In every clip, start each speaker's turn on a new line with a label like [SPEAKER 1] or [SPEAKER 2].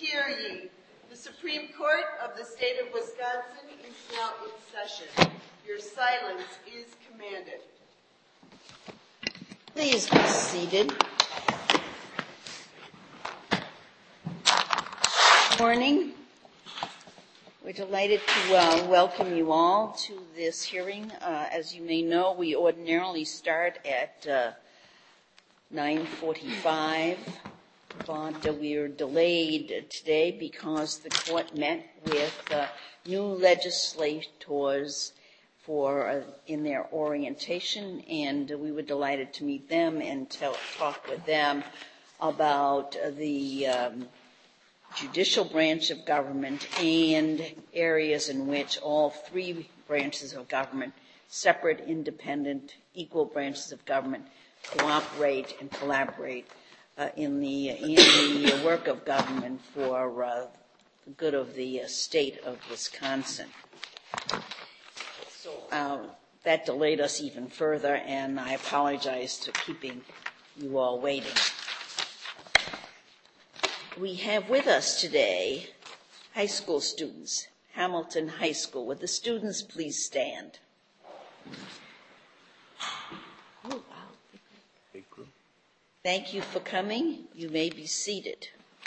[SPEAKER 1] Hear ye. The Supreme Court of the State of Wisconsin is now in session. Your silence is commanded.
[SPEAKER 2] Please be seated. Good morning. We're delighted to welcome you all to this hearing. As you may know, we ordinarily start at 9:45, but we are delayed today because the court met with new legislators in their orientation, and we were delighted to meet them and talk with them about the judicial branch of government and areas in which all three branches of government, separate, independent, equal branches of government, cooperate and collaborate in the work of government for the good of the state of Wisconsin. So that delayed us even further, and I apologize for keeping you all waiting. We have with us today high school students, Hamilton High School. Would the students please stand? Thank you for coming. You may be seated.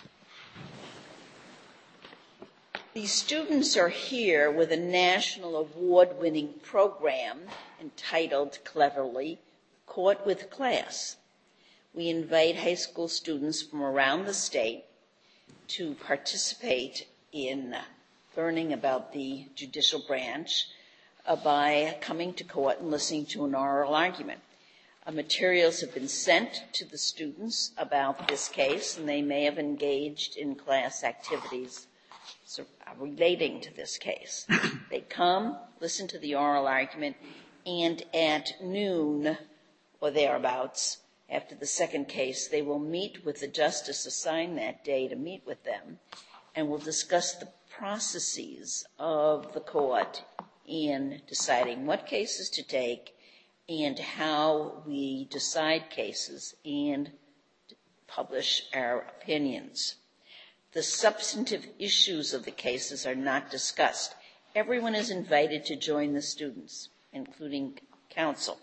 [SPEAKER 2] These students are here with a national award-winning program entitled, cleverly, Court with Class. We invite high school students from around the state to participate in learning about the judicial branch by coming to court and listening to an oral argument. Materials have been sent to the students about this case, and they may have engaged in class activities relating to this case. They come, listen to the oral argument, and at noon or thereabouts, after the second case, they will meet with the justice assigned that day to meet with them, and will discuss the processes of the court in deciding what cases to take and how we decide cases and publish our opinions. The substantive issues of the cases are not discussed. Everyone is invited to join the students, including counsel.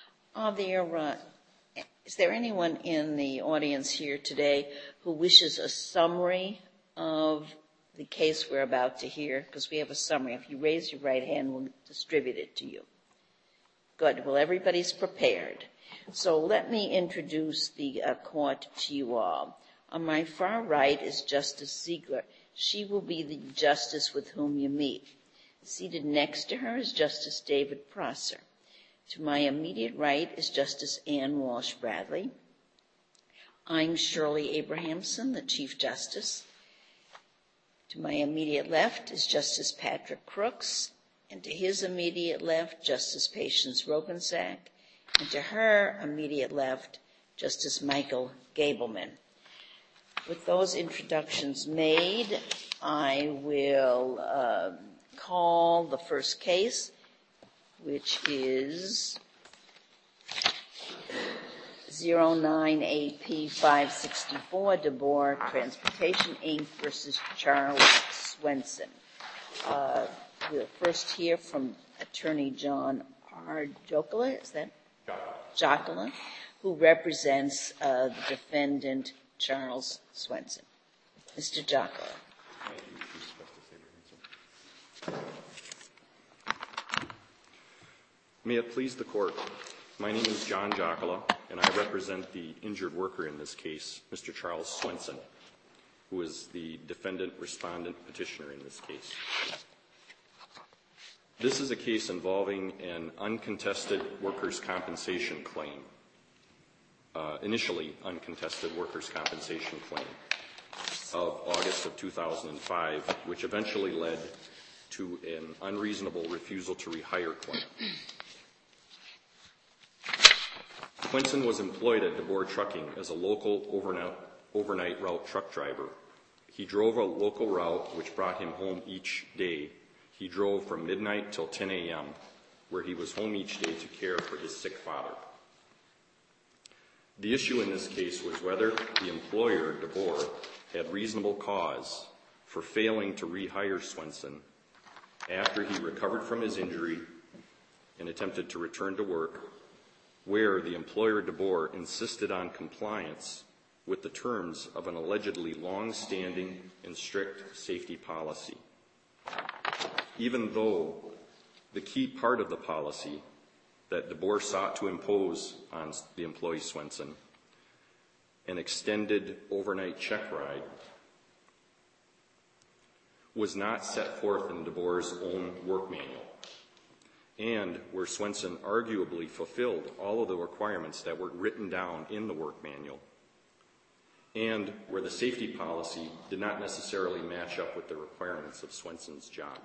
[SPEAKER 2] Is there anyone in the audience here today who wishes a summary of the case we're about to hear? Because we have a summary. If you raise your right hand, we'll distribute it to you. Good. Well, everybody's prepared. So let me introduce the court to you all. On my far right is Justice Ziegler. She will be the justice with whom you meet. Seated next to her is Justice David Prosser. To my immediate right is Justice Ann Walsh Bradley. I'm Shirley Abrahamson, the Chief Justice. To my immediate left is Justice Patrick Crooks, and to his immediate left, Justice Patience Rogensack, and to her immediate left, Justice Michael Gableman. With those introductions made, I will call the first case, which is 09AP564, DeBoer Transportation, Inc. versus Charles Swenson. We'll first hear from Attorney John R. Jokela, is that? Jokela, who represents the defendant, Charles Swenson. Mr. Jokela.
[SPEAKER 3] May it please the court, my name is John Jokela, and I represent the injured worker in this case, Mr. Charles Swenson, who is the defendant, respondent, petitioner in this case. This is a case involving an uncontested workers' compensation claim, initially uncontested workers' compensation claim of August of 2005, which eventually led to an unreasonable refusal to rehire claim. Swenson was employed at DeBoer Trucking as a local overnight route truck driver. He drove a local route which brought him home each day. He drove from midnight till 10 a.m., where he was home each day to care for his sick father. The issue in this case was whether the employer, DeBoer, had reasonable cause for failing to rehire Swenson after he recovered from his injury and attempted to return to work, where the employer DeBoer insisted on compliance with the terms of an allegedly long-standing and strict safety policy, even though the key part of the policy that DeBoer sought to impose on the employee Swenson, an extended overnight check ride, was not set forth in DeBoer's own work manual, and where Swenson arguably fulfilled all of the requirements that were written down in the work manual, and where the safety policy did not necessarily match up with the requirements of Swenson's job.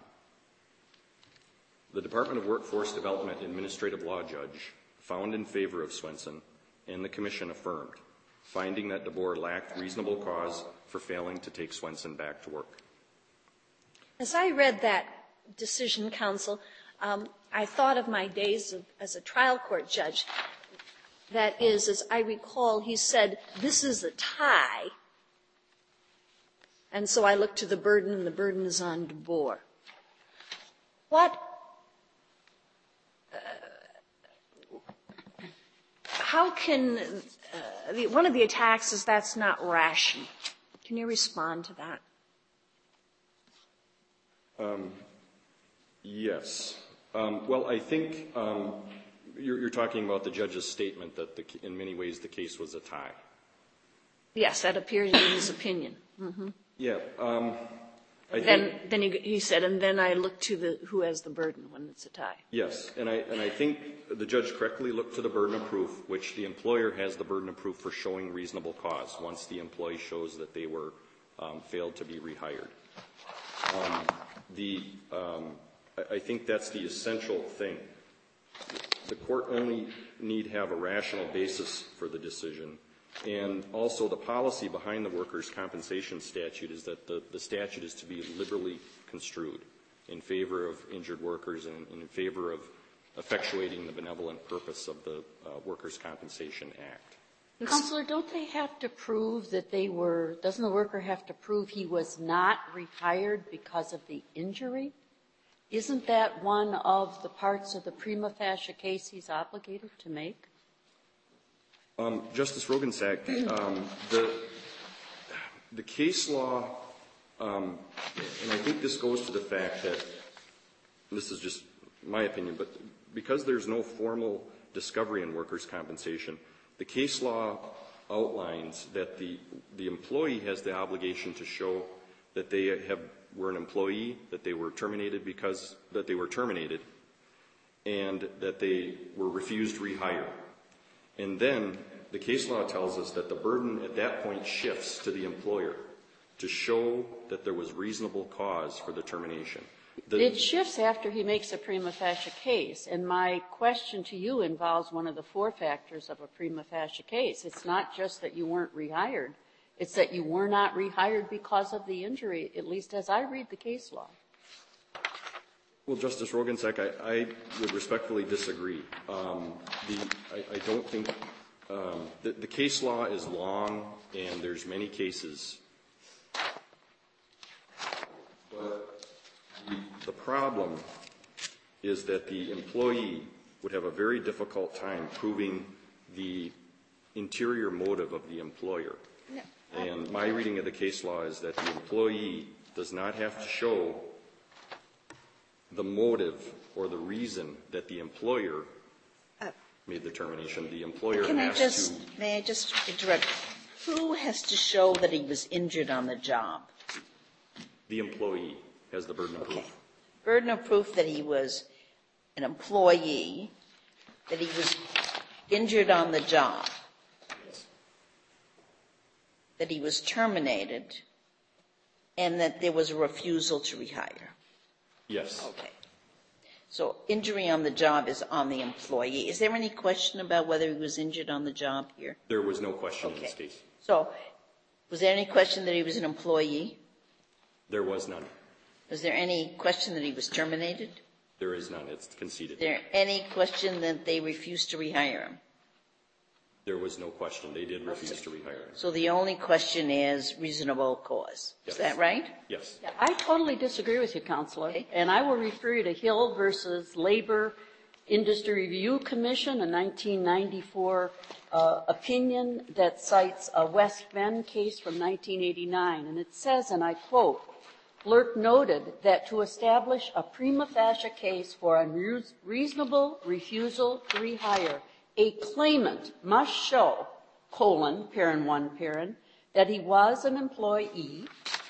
[SPEAKER 3] The Department of Workforce Development Administrative Law Judge found in favor of Swenson, and the Commission affirmed, finding that DeBoer lacked reasonable cause for failing to take Swenson back to work.
[SPEAKER 4] As I read that decision, counsel, I thought of my days as a trial court judge. That is, as I recall, he said, "This is a tie." And so I looked to the burden, and the burden is on DeBoer. How can, one of the attacks is that's not rational. Can you respond to that?
[SPEAKER 3] Yes. Well, I think you're talking about the judge's statement that in many ways the case was a tie.
[SPEAKER 4] Yes, that appears in his opinion. Mm-hmm.
[SPEAKER 3] Yeah.
[SPEAKER 4] Then he said, and then I look to who has the burden when it's a tie.
[SPEAKER 3] Yes, and I think the judge correctly looked to the burden of proof, which the employer has the burden of proof for showing reasonable cause once the employee shows that they were failed to be rehired. I think that's the essential thing. The court only need have a rational basis for the decision. And also the policy behind the workers' compensation statute is that the statute is to be liberally construed in favor of injured workers and in favor of effectuating the benevolent purpose of the Workers' Compensation Act.
[SPEAKER 5] Counselor, don't they have to prove that doesn't the worker have to prove he was not rehired because of the injury? Isn't that one of the parts of the prima facie case he's obligated to make?
[SPEAKER 3] Justice Rogensack, the case law, and I think this goes to the fact that, this is just my opinion, but because there's no formal discovery in workers' compensation, the case law outlines that the employee has the obligation to show that they were an employee, that they were terminated and that they were refused rehire. And then the case law tells us that the burden at that point shifts to the employer to show that there was reasonable cause for the termination.
[SPEAKER 5] It shifts after he makes a prima facie case, and my question to you involves one of the four factors of a prima facie case. It's not just that you weren't rehired. It's that you were not rehired because of the injury, at least as I read the case law.
[SPEAKER 3] Well, Justice Rogensack, I would respectfully disagree. I don't think the case law is long, and there's many cases. But the problem is that the employee would have a very difficult time proving the interior motive of the employer.
[SPEAKER 4] No.
[SPEAKER 3] And my reading of the case law is that the employee does not have to show the motive or the reason that the employer made the termination. The employer has to.
[SPEAKER 2] May I just interrupt? Who has to show that he was injured on the job?
[SPEAKER 3] The employee has the burden of proof.
[SPEAKER 2] Okay. Burden of proof that he was an employee, that he was injured on the job,
[SPEAKER 3] Yes.
[SPEAKER 2] that he was terminated, and that there was a refusal to rehire.
[SPEAKER 3] Yes.
[SPEAKER 2] Okay. So injury on the job is on the employee. Is there any question about whether he was injured on the job here?
[SPEAKER 3] There was no question in this case.
[SPEAKER 2] So was there any question that he was an employee?
[SPEAKER 3] There was none.
[SPEAKER 2] Was there any question that he was terminated?
[SPEAKER 3] There is none. It's conceded.
[SPEAKER 2] Is there any question that they refused to rehire him?
[SPEAKER 3] There was no question. They did refuse to rehire him.
[SPEAKER 2] So the only question is reasonable cause.
[SPEAKER 3] Yes.
[SPEAKER 2] Is that right?
[SPEAKER 3] Yes.
[SPEAKER 5] Yeah, I totally disagree with you, Counselor.
[SPEAKER 2] Okay.
[SPEAKER 5] And I will refer you to Hill versus Labor Industry Review Commission, a 1994 opinion that cites a West Bend case from 1989. And it says, and I quote, Lerk noted that to establish a prima facie case for unreasonable refusal to rehire, a claimant must show, parent 1, parent, that he was an employee,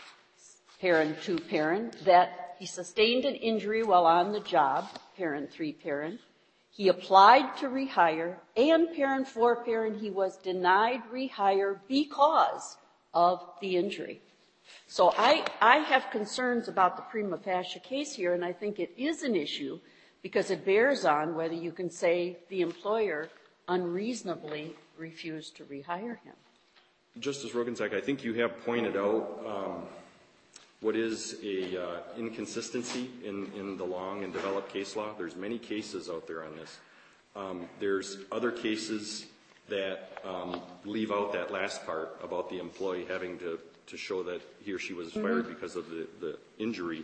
[SPEAKER 5] parent 2, parent, that he sustained an injury while on the job, parent 3, parent, he applied to rehire, and parent 4, parent, he was denied rehire because of the injury. So I have concerns about the prima facie case here, and I think it is an issue because it bears on whether you can say the employer unreasonably refused to rehire him.
[SPEAKER 3] Justice Roggensack, I think you have pointed out what is a inconsistency in the long and developed case law. There's many cases out there on this. There's other cases that leave out that last part about the employee having to show that he or she was fired because of the injury.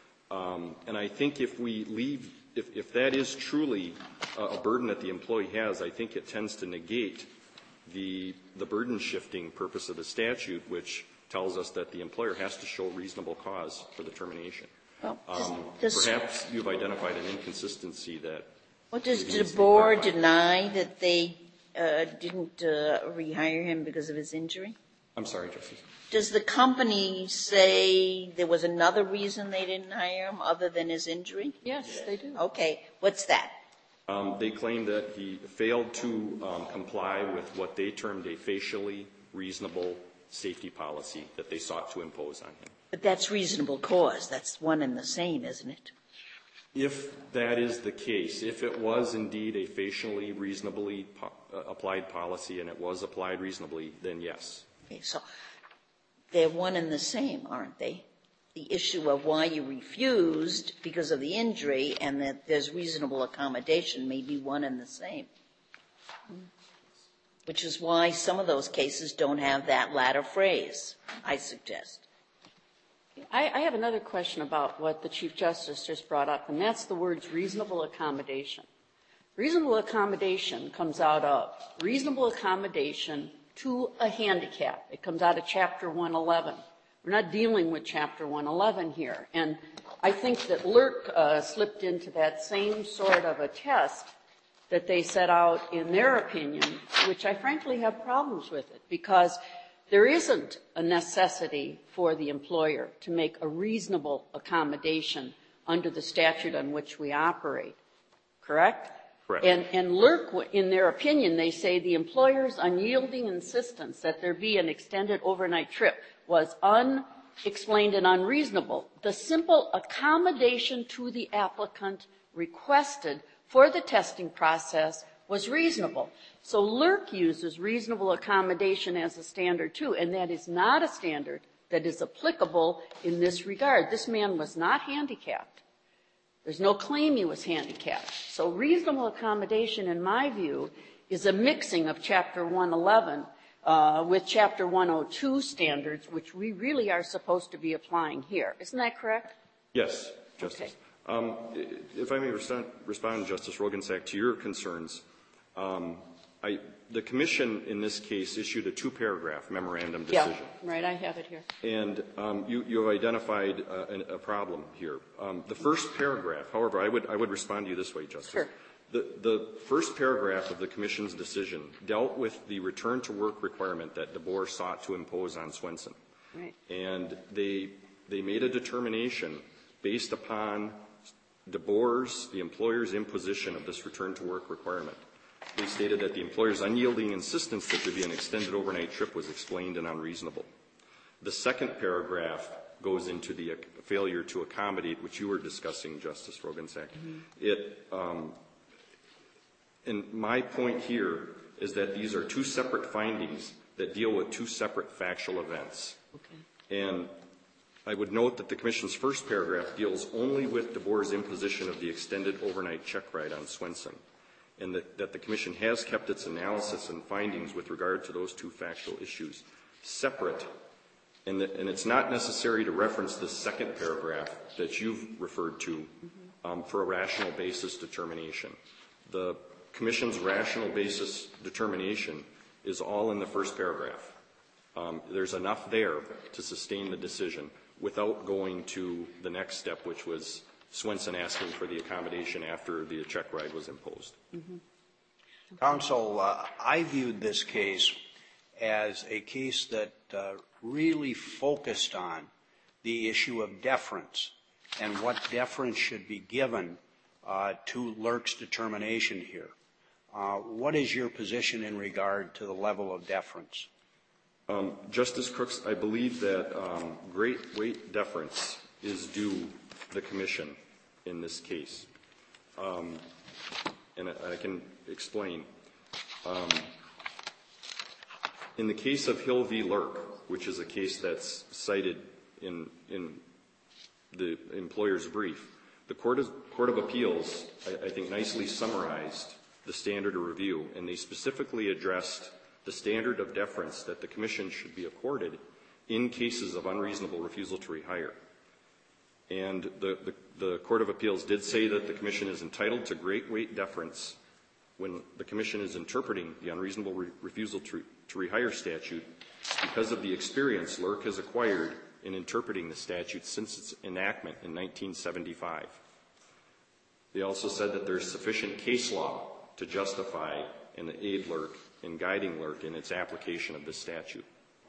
[SPEAKER 3] And I think if that is truly a burden that the employee has, I think it tends to negate the burden shifting purpose of the statute, which tells us that the employer has to show reasonable cause for the termation.
[SPEAKER 2] Well,
[SPEAKER 3] Perhaps you've identified an inconsistency that.
[SPEAKER 2] What does DeBoer deny that they didn't rehire him because of his injury?
[SPEAKER 3] I'm sorry, Justice.
[SPEAKER 2] Does the company say there was another reason they didn't hire him other than his injury?
[SPEAKER 5] Yes, they do.
[SPEAKER 2] Okay. What's that?
[SPEAKER 3] They claim that he failed to comply with what they termed a facially reasonable safety policy that they sought to impose on him.
[SPEAKER 2] But that's reasonable cause. That's one and the same, isn't it?
[SPEAKER 3] If that is the case, if it was indeed a facially reasonably applied policy and it was applied reasonably, then yes.
[SPEAKER 2] Okay, so they're one and the same, aren't they? The issue of why you refused because of the injury and that there's reasonable accommodation may be one and the same. Which is why some of those cases don't have that latter phrase, I suggest.
[SPEAKER 5] I have another question about what the Chief Justice just brought up, and that's the words reasonable accommodation. Reasonable accommodation comes out of reasonable accommodation to a handicap. It comes out of Chapter 111. We're not dealing with Chapter 111 here. And I think that Lerk slipped into that same sort of a test that they set out in their opinion, which I frankly have problems with it, because there isn't a necessity for the employer to make a reasonable accommodation under the statute on which we operate. Correct?
[SPEAKER 3] Correct.
[SPEAKER 5] And Lerk, in their opinion, they say the employer's unyielding insistence that there be an extended overnight trip was unexplained and unreasonable. The simple accommodation to the applicant requested for the testing process was reasonable. So Lerk uses reasonable accommodation as a standard too, and that is not a standard that is applicable in this regard. This man was not handicapped. There's no claim he was handicapped. So reasonable accommodation, in my view, is a mixing of Chapter 111 with Chapter 102 standards, which we really are supposed to be applying here. Isn't that correct?
[SPEAKER 3] Yes, Justice.
[SPEAKER 5] Okay.
[SPEAKER 3] If I may respond, Justice Roggensack, to your concerns, the Commission in this case issued a 2-paragraph memorandum decision.
[SPEAKER 5] Yeah, right, I have it here.
[SPEAKER 3] And you have identified a problem here. The first paragraph, however, I would respond to you this way, Justice.
[SPEAKER 5] Sure.
[SPEAKER 3] The first paragraph of the Commission's decision dealt with the return-to-work requirement that DeBoer sought to impose on Swenson.
[SPEAKER 5] Right.
[SPEAKER 3] And they made a determination based upon DeBoer's, the employer's imposition of this return-to-work requirement. They stated that the employer's unyielding insistence that there be an extended overnight trip was explained and unreasonable. The second paragraph goes into the failure to accommodate, which you were discussing, Justice Roggensack. Mm-hmm. And my point here is that these are 2 separate findings that deal with 2 separate factual events. Okay. And I would note that the Commission's first paragraph deals only with DeBoer's imposition of the extended overnight check ride on Swenson. and that the Commission has kept its analysis and findings with regard to those two factual issues separate, and it's not necessary to reference the second paragraph that you've referred to for a rational basis determination. The Commission's rational basis determination is all in the first paragraph. There's enough there to sustain the decision without going to the next step, which was Swenson asking for the accommodation after the check ride was imposed.
[SPEAKER 6] Counsel, I viewed this case as a case that really focused on the issue of deference and what deference should be given to Lerk's determination here. What is your position in regard to the level of deference?
[SPEAKER 3] Justice Crooks, I believe that great weight deference is due the Commission in this case. And I can explain. In the case of Hill v. Lerk, which is a case that's cited in the employer's brief, the Court of Appeals, I think, nicely summarized the standard of review, and they specifically addressed the standard of deference that the Commission should be accorded in cases of unreasonable refusal to rehire. And the Court of Appeals did say that the Commission is entitled to great weight deference when the Commission is interpreting the unreasonable refusal to rehire statute because of the experience Lerk has acquired in interpreting the statute since its enactment in 1975. They also said that there's sufficient case law to justify and aid Lerk in guiding Lerk in its application of this statute.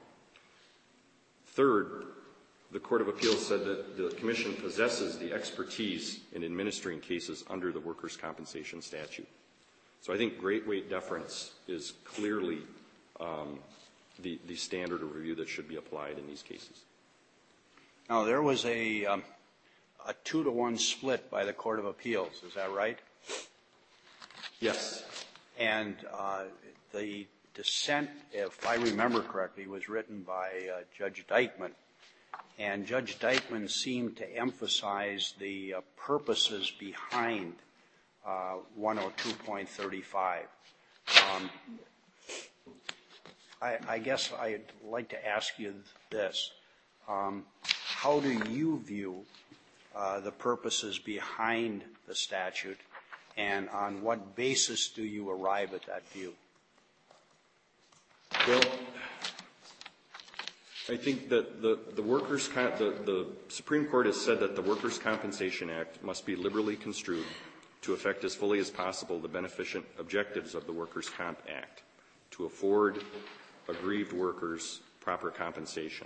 [SPEAKER 3] Third, the Court of Appeals said that the Commission possesses the expertise in administering cases under the workers' compensation statute. So I think great weight deference is clearly the standard of review that should be applied in these cases.
[SPEAKER 6] Now, there was a 2-to-1 split by the Court of Appeals. Is that right?
[SPEAKER 3] Yes.
[SPEAKER 6] And the dissent, if I remember correctly, was written by Judge Dyckman. And Judge Dyckman seemed to emphasize the purposes behind 102.35. I guess I'd like to ask you this. How do you view the purposes behind the statute, and on what basis do you arrive at that view?
[SPEAKER 3] Well, I think that the Supreme Court has said that the Workers' Compensation Act must be liberally construed to effect as fully as possible the beneficent objectives of the Workers' Comp Act, to afford aggrieved workers proper compensation.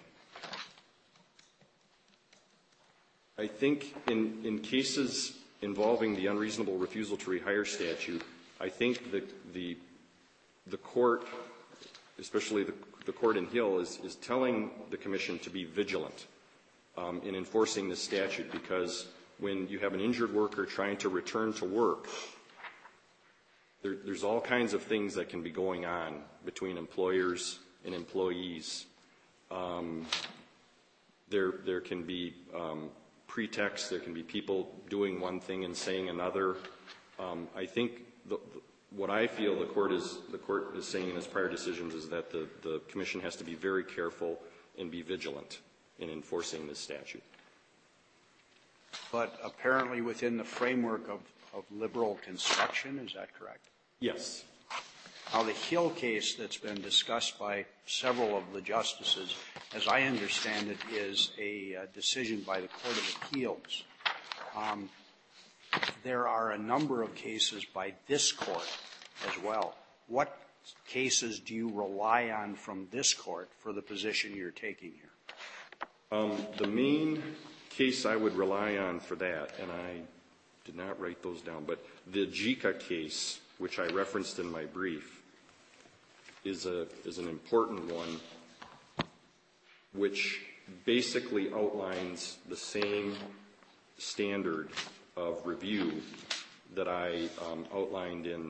[SPEAKER 3] I think in cases involving the unreasonable refusal to rehire statute, I think that the court, especially the court in Hill, is telling the Commission to be vigilant in enforcing this statute, because when you have an injured worker trying to return to work, there's all kinds of things that can be going on between employers and employees. There can be pretexts, there can be people doing one thing and saying another. I think what I feel the court is saying in its prior decisions is that the Commission has to be very careful and be vigilant in enforcing this statute.
[SPEAKER 6] But apparently within the framework of liberal construction, is that correct?
[SPEAKER 3] Yes.
[SPEAKER 6] Now, the Hill case that's been discussed by several of the justices, as I understand it, is a decision by the Court of Appeals. There are a number of cases by this Court as well. What cases do you rely on from this Court for the position you're taking here?
[SPEAKER 3] The main case I would rely on for that, and I did not write those down, but the JICA case, which I referenced in my brief, is an important one, which basically outlines the same standard of review that I outlined in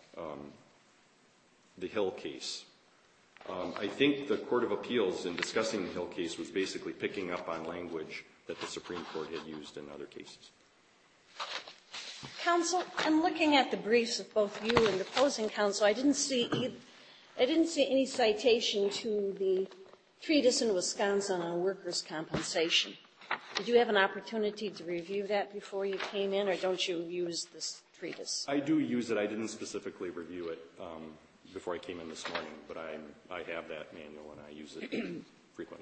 [SPEAKER 3] the Hill case. I think the Court of Appeals, in discussing the Hill case, was basically picking up on language that the Supreme Court had used in other cases.
[SPEAKER 4] Counsel, I'm looking at the briefs of both you and the opposing counsel. I didn't see any citation to the treatise in Wisconsin on workers' compensation. Did you have an opportunity to review that before you came in, or don't you use this treatise?
[SPEAKER 3] I do use it. I didn't specifically review it before I came in this morning, but I have that manual and I use it frequently.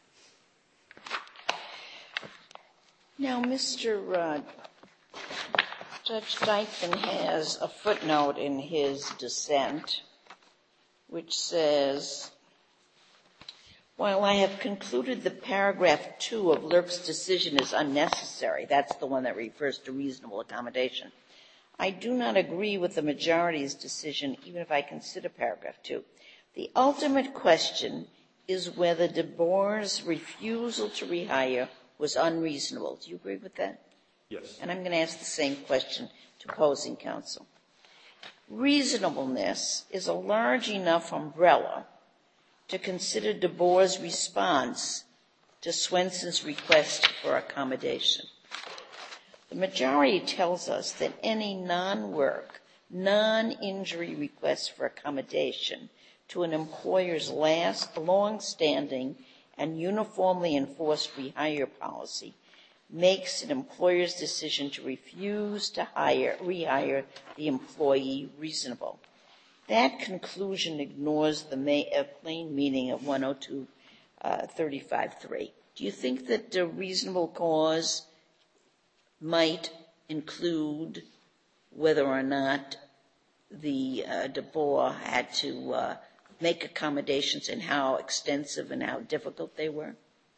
[SPEAKER 2] Now, Mr. Judge Dyckman has a footnote in his dissent which says, while I have concluded that paragraph 2 of Lerck's decision is unnecessary, that's the one that refers to reasonable accommodation, I do not agree with the majority's decision, even if I consider paragraph 2. The ultimate question is whether DeBoer's refusal to rehire was unreasonable. Do you agree with that?
[SPEAKER 3] Yes.
[SPEAKER 2] And I'm going to ask the same question to opposing counsel. Reasonableness is a large enough umbrella to consider DeBoer's response to Swenson's request for accommodation. The majority tells us that any non-work, non-injury request for accommodation to an employer's long-standing and uniformly enforced rehire policy makes an employer's decision to refuse to rehire the employee reasonable. That conclusion ignores the plain meaning of 102.35.3. Do you think that the reasonable cause might include whether or not the DeBoer had to make accommodations and how extensive and how difficult they were?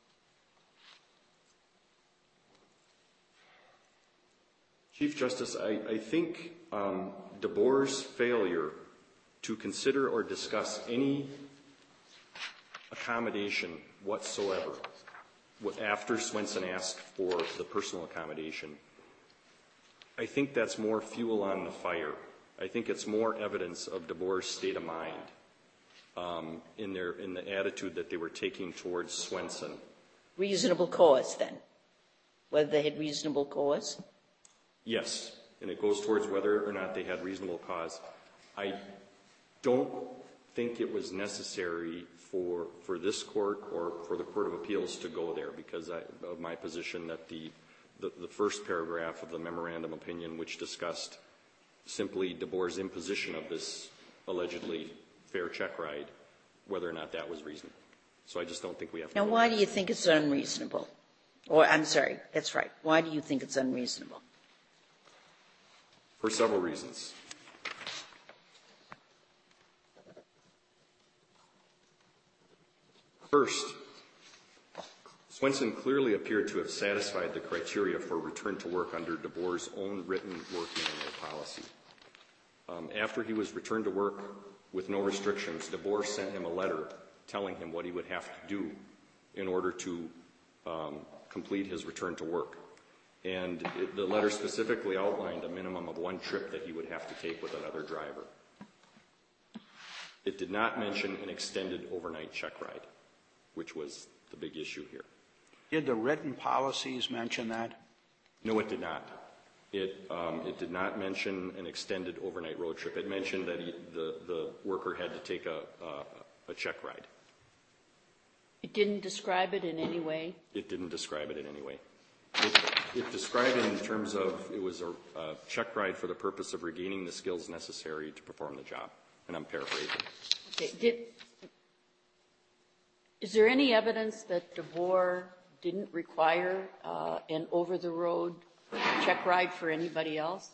[SPEAKER 3] Chief Justice, I think DeBoer's failure to consider or discuss any accommodation whatsoever after Swenson asked for the personal accommodation, I think that's more fuel on the fire. I think it's more evidence of DeBoer's state of mind in the attitude that they were taking towards Swenson.
[SPEAKER 2] Reasonable cause, then? Whether they had reasonable cause?
[SPEAKER 3] Yes, and it goes towards whether or not they had reasonable cause. I don't think it was necessary for this court or for the Court of Appeals to go there because of my position that the first paragraph of the memorandum opinion, which discussed simply DeBoer's imposition of this allegedly fair check ride, whether or not that was reasonable. So I just don't think we have to
[SPEAKER 2] Now,
[SPEAKER 3] go
[SPEAKER 2] why
[SPEAKER 3] there.
[SPEAKER 2] do you think it's unreasonable? Or, I'm sorry, that's right. Why do you think it's unreasonable?
[SPEAKER 3] For several reasons. First, Swenson clearly appeared to have satisfied the criteria for return to work under DeBoer's own written working manual policy. After he was returned to work with no restrictions, DeBoer sent him a letter telling him what he would have to do in order to complete his return to work. And the letter specifically outlined a minimum of one trip that he would have to take with another driver. It did not mention an extended overnight check ride, which was the big issue here.
[SPEAKER 6] Did the written policies mention that?
[SPEAKER 3] No, it did not. It did not mention an extended overnight road trip. It mentioned that the worker had to take a check ride.
[SPEAKER 5] It didn't describe it in any way?
[SPEAKER 3] It didn't describe it in any way. It described it in terms of it was a check ride for the purpose of regaining the skills necessary to perform the job. And I'm paraphrasing.
[SPEAKER 5] Okay. Is there any evidence that DeBoer didn't require an over-the-road check ride for anybody else?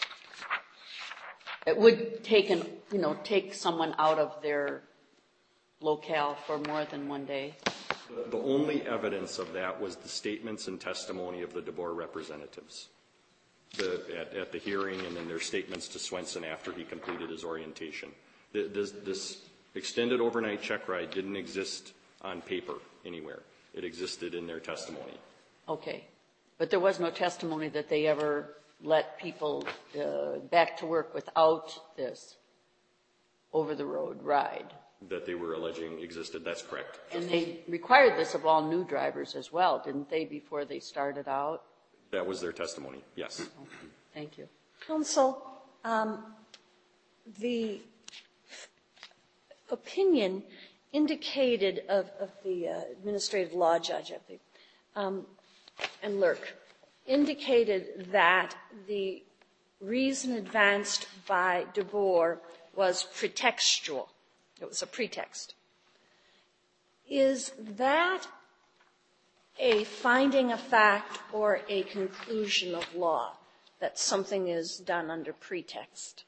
[SPEAKER 5] It would take someone out of their locale for more than one day?
[SPEAKER 3] The only evidence of that was the statements and testimony of the DeBoer representatives at the hearing and then their statements to Swenson after he completed his orientation. This extended overnight check ride didn't exist on paper anywhere. It existed in their testimony.
[SPEAKER 5] Okay. But there was no testimony that they ever let people back to work without this over-the-road ride?
[SPEAKER 3] That they were alleging existed. That's correct.
[SPEAKER 5] And they required this of all new drivers as well, didn't they, before they started out?
[SPEAKER 3] That was their testimony, yes.
[SPEAKER 5] Thank you.
[SPEAKER 4] Counsel, the opinion indicated of the administrative law judge of the, and Lurk, indicated that the reason advanced by DeBoer was pretextual. It was a pretext. Is that a finding of fact or a conclusion of law that something is done under pretext?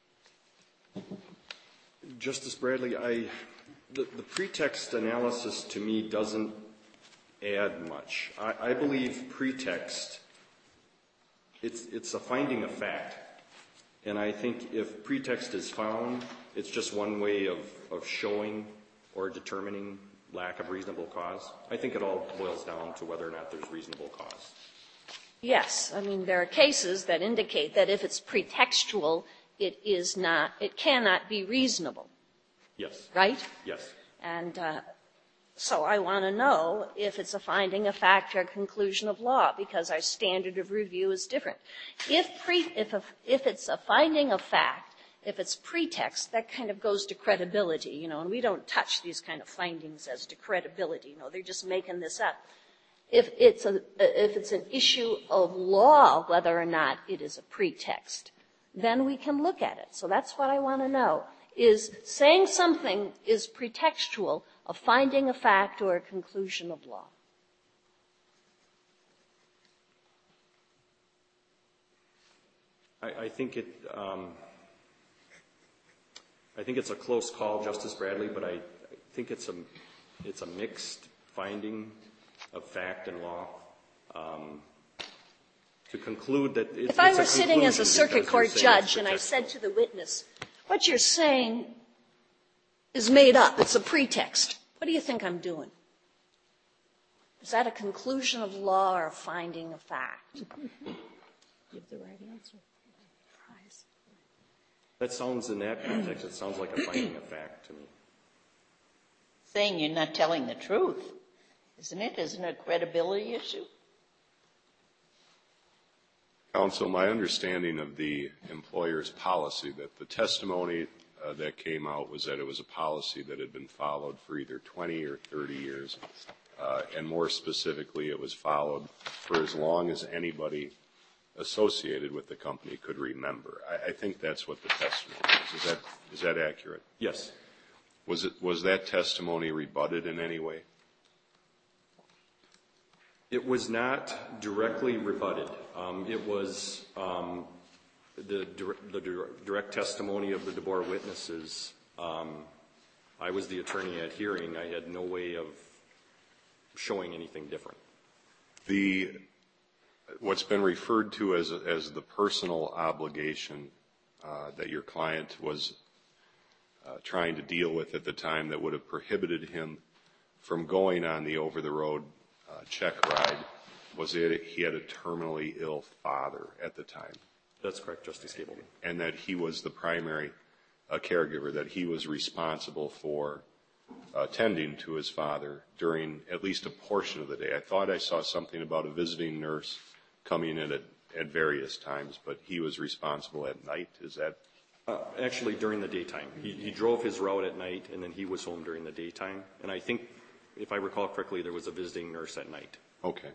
[SPEAKER 3] Justice Bradley, the pretext analysis to me doesn't add much. I believe pretext, it's a finding of fact. And I think if pretext is found, it's just one way of showing or determining lack of reasonable cause. I think it all boils down to whether or not there's reasonable cause.
[SPEAKER 4] Yes. I mean, there are cases that indicate that if it's pretextual, it cannot be reasonable.
[SPEAKER 3] Yes.
[SPEAKER 4] Right?
[SPEAKER 3] Yes.
[SPEAKER 4] And so I want to know if it's a finding of fact or a conclusion of law, because our standard of review is different. If it's a finding of fact, if it's pretext, that kind of goes to credibility, and we don't touch these kind of findings as to credibility. They're just making this up. If it's an issue of law, whether or not it is a pretext, then we can look at it. So that's what I want to know. Is saying something is pretextual a finding of fact or a conclusion of law?
[SPEAKER 3] I think it's a close call, Justice Bradley, but I think it's a mixed finding of fact and law. To conclude that it's
[SPEAKER 4] if I were sitting as a circuit court judge and I said to the witness, what you're saying is made up, it's a pretext, what do you think I'm doing? Is that a conclusion of law or a finding of fact?
[SPEAKER 5] Give the right answer.
[SPEAKER 3] That sounds, in that context, it sounds like a finding of fact to me.
[SPEAKER 2] Saying you're not telling the truth, isn't it? Isn't it a credibility issue?
[SPEAKER 7] Counsel, my understanding of the employer's policy, that the testimony that came out was that it was a policy that had been followed for either 20 or 30 years, and more specifically, it was followed for as long as anybody associated with the company could remember. I think that's what the testimony is. Is that accurate?
[SPEAKER 3] Yes.
[SPEAKER 7] Was that testimony rebutted in any way?
[SPEAKER 3] It was not directly rebutted. It was the direct testimony of the DeBoer witnesses. I was the attorney at hearing. I had no way of showing anything different. What's been referred to as the personal obligation that your client was trying to deal with at the time that would have prohibited him from going on the over-the-road check ride was that he had a terminally ill father at the time. That's correct, Justice Gableman. And that he was the primary caregiver, that he was responsible for attending to his father during at least a portion of the day. I thought I saw something about a visiting nurse coming in at various times, but he was responsible at night. Is that? Actually, during the daytime. He drove his route at night, and then he was home during the daytime. And I think, if I recall correctly, there was a visiting nurse at night. Okay.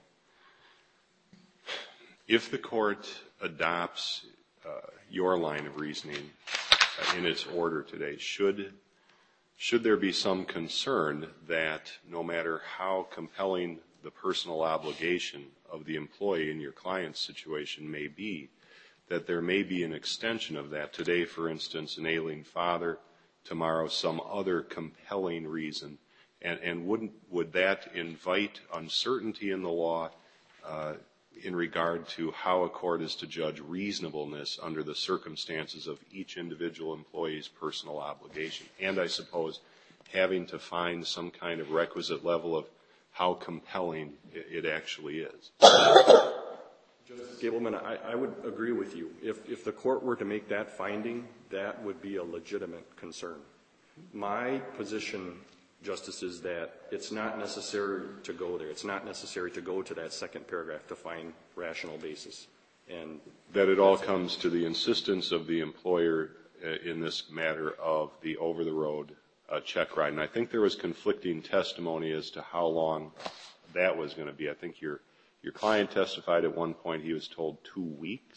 [SPEAKER 3] If the court adopts your line of reasoning in its order today, should there be some concern that no matter how compelling the personal obligation of the employee in your client's situation may be, that there may be an extension of that? Today, for instance, an ailing father, tomorrow some other compelling reason. And would that invite uncertainty in the law in regard to how a court is to judge reasonableness under the circumstances of each individual employee's personal obligation? And I suppose having to find some kind of requisite level of how compelling it actually is. Justice Gableman, I would agree with you. If the court were to make that finding, that would be a legitimate concern. My position, Justice, is that it's not necessary to go there. It's not necessary to go to that second paragraph to find rational basis. And
[SPEAKER 7] that it all comes to the insistence of the employer in this matter of the over-the-road check ride. And I think there was conflicting testimony as to how long that was going to be. I think your client testified at one point he was told 2 weeks.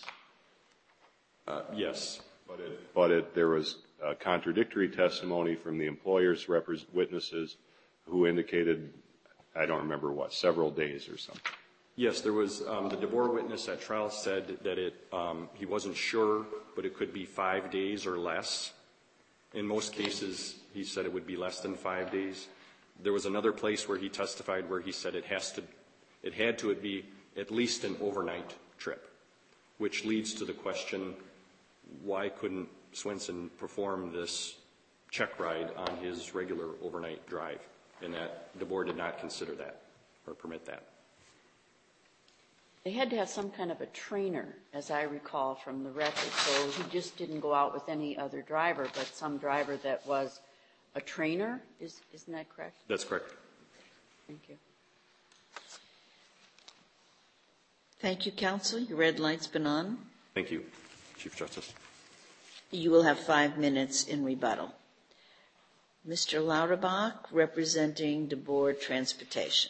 [SPEAKER 3] Yes.
[SPEAKER 7] But there was contradictory testimony from the employer's witnesses who indicated, I don't remember what, several days or something.
[SPEAKER 3] Yes, there was the DeBoer witness at trial said that he wasn't sure, but it could be 5 days or less. In most cases, he said it would be less than 5 days. There was another place where he testified where he said it had to be at least an overnight trip, which leads to the question, why couldn't Swenson perform this check ride on his regular overnight drive? And that DeBoer did not consider that or permit that.
[SPEAKER 5] They had to have some kind of a trainer, as I recall from the record. So he just didn't go out with any other driver, but some driver that was a trainer. Isn't that correct?
[SPEAKER 3] That's correct.
[SPEAKER 5] Thank you.
[SPEAKER 2] Thank you, counsel. Your red light's been on.
[SPEAKER 3] Thank you, Chief Justice.
[SPEAKER 2] You will have 5 minutes in rebuttal. Mr. Lauterbach, representing DeBoer Transportation.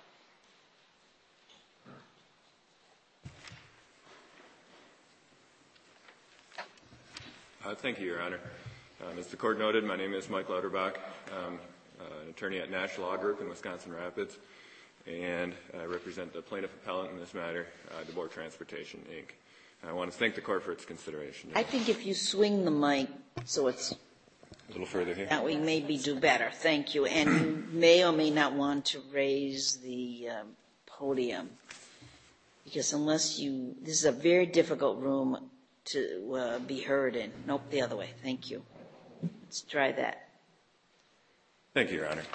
[SPEAKER 8] Thank you, Your Honor. As the court noted, my name is Mike Lauterbach. I'm an attorney at Nash Law Group in Wisconsin Rapids, and I represent the plaintiff appellant in this matter, DeBoer Transportation, Inc. I want to thank the court for its consideration.
[SPEAKER 2] I think if you swing the mic so it's
[SPEAKER 8] a little further here.
[SPEAKER 2] That we maybe do better. Thank you. And you may or may not want to raise the podium, because this is a very difficult room to be heard in. Nope, the other way. Thank you. Let's try that.
[SPEAKER 8] Thank you, Your Honor.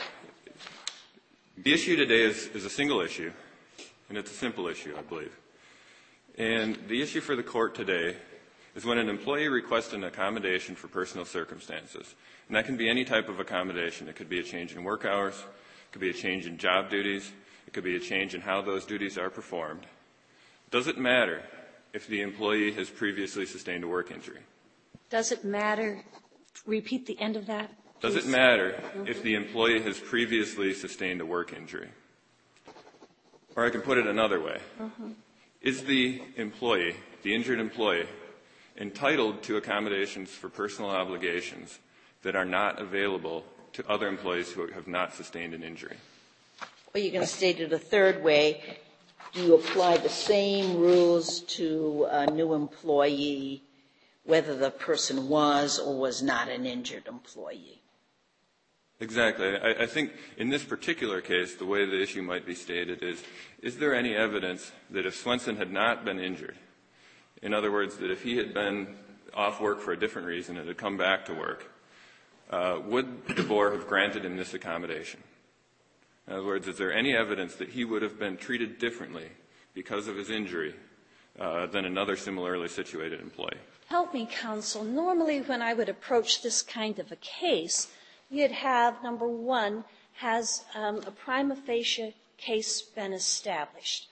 [SPEAKER 8] The issue today is a single issue, and it's a simple issue, I believe. And the issue for the court today is when an employee requests an accommodation for personal circumstances. And that can be any type of accommodation. It could be a change in work hours. It could be a change in job duties. It could be a change in how those duties are performed. Does it matter if the employee has previously sustained a work injury?
[SPEAKER 4] Does it matter? Repeat the end of that, please.
[SPEAKER 8] Does it matter if the employee has previously sustained a work injury? Or I can put it another way. Is the employee, the injured employee, entitled to accommodations for personal obligations that are not available to other employees who have not sustained an injury?
[SPEAKER 2] Well, you're going to state it a third way. Do you apply the same rules to a new employee, whether the person was or was not an injured employee?
[SPEAKER 8] Exactly. I think in this particular case, the way the issue might be stated is there any evidence that if Swenson had not been injured, in other words, that if he had been off work for a different reason and had come back to work, would DeBoer have granted him this accommodation? In other words, is there any evidence that he would have been treated differently because of his injury than another similarly situated employee?
[SPEAKER 4] Help me, counsel. Normally, when I would approach this kind of a case, you'd have, number one, has a prima facie case been established?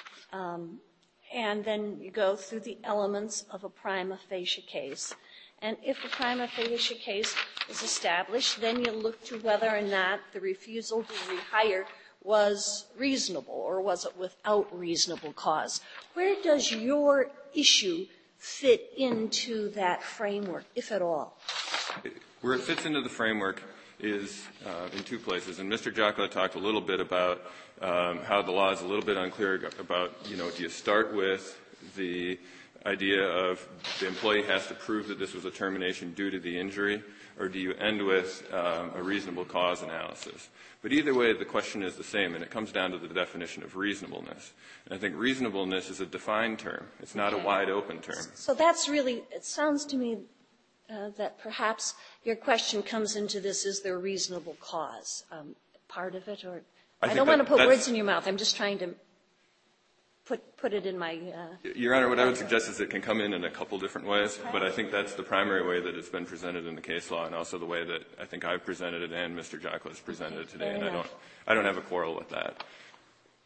[SPEAKER 4] And then you go through the elements of a prima facie case. And if a prima facie case is established, then you look to whether or not the refusal to rehire was reasonable, or was it without reasonable cause. Where does your issue fit into that framework, if at all?
[SPEAKER 8] Where it fits into the framework is in two places. And Mr. Jockola talked a little bit about how the law is a little bit unclear about, do you start with the idea of the employee has to prove that this was a termination due to the injury, or do you end with a reasonable cause analysis? But either way, the question is the same, and it comes down to the definition of reasonableness. And I think reasonableness is a defined term. It's not a wide-open term.
[SPEAKER 4] So that's really, it sounds to me that perhaps your question comes into this, is there a reasonable cause part of it? Or I don't want to put words in your mouth. I'm just trying to put it in my...
[SPEAKER 8] Your Honor, what I would suggest is it can come in a couple different ways, but I think that's the primary way that it's been presented in the case law, and also the way that I think I've presented it and Mr. Jockola has presented it today, and I don't have a quarrel with that.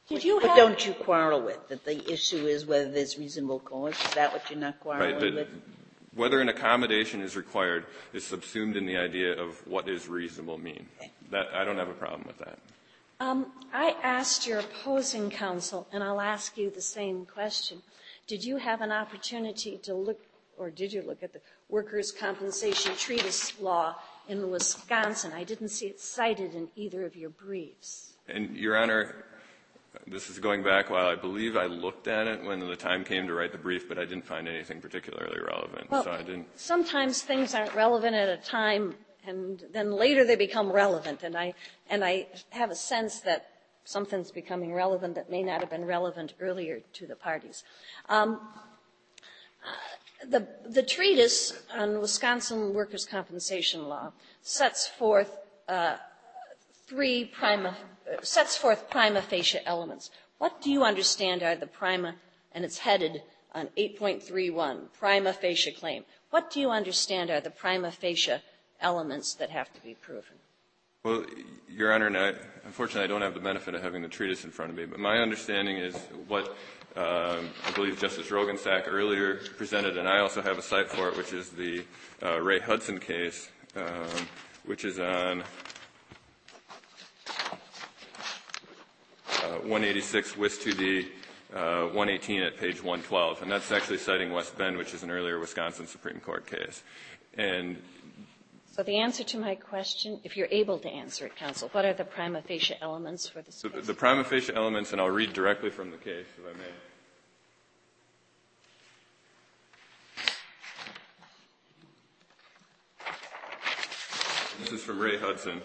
[SPEAKER 5] Did you
[SPEAKER 2] But
[SPEAKER 5] have,
[SPEAKER 2] don't you quarrel with that the issue is whether there's reasonable cause? Is that what you're not quarreling
[SPEAKER 8] Right, but
[SPEAKER 2] with?
[SPEAKER 8] whether an accommodation is required is subsumed in the idea of what does reasonable mean. That, I don't have a problem with that.
[SPEAKER 4] I asked your opposing counsel, and I'll ask you the same question. Did you have an opportunity to look, or did you look at the workers' compensation treatise law in Wisconsin? I didn't see it cited in either of your briefs.
[SPEAKER 8] And, Your Honor, this is going back while I believe I looked at it when the time came to write the brief, but I didn't find anything particularly relevant,
[SPEAKER 4] Well,
[SPEAKER 8] so I didn't.
[SPEAKER 4] Sometimes things aren't relevant at a time, and then later they become relevant. And I have a sense that something's becoming relevant that may not have been relevant earlier to the parties. The treatise on Wisconsin workers' compensation law sets forth prima facie elements. What do you understand are the prima, and it's headed on 8.31, prima facie claim. What do you understand are the prima facie elements that have to be proven?
[SPEAKER 8] Well, Your Honor, and unfortunately I don't have the benefit of having the treatise in front of me, but my understanding is what I believe Justice Rogensack earlier presented, and I also have a cite for it, which is the Ray Hudson case, which is on 186 Wis 2D 118 at page 112, and that's actually citing West Bend, which is an earlier Wisconsin Supreme Court case. And
[SPEAKER 4] so the answer to my question, if you're able to answer it, counsel, what are the prima facie elements for this case?
[SPEAKER 8] The prima facie elements, and I'll read directly from the case, if I may. This is from Ray Hudson.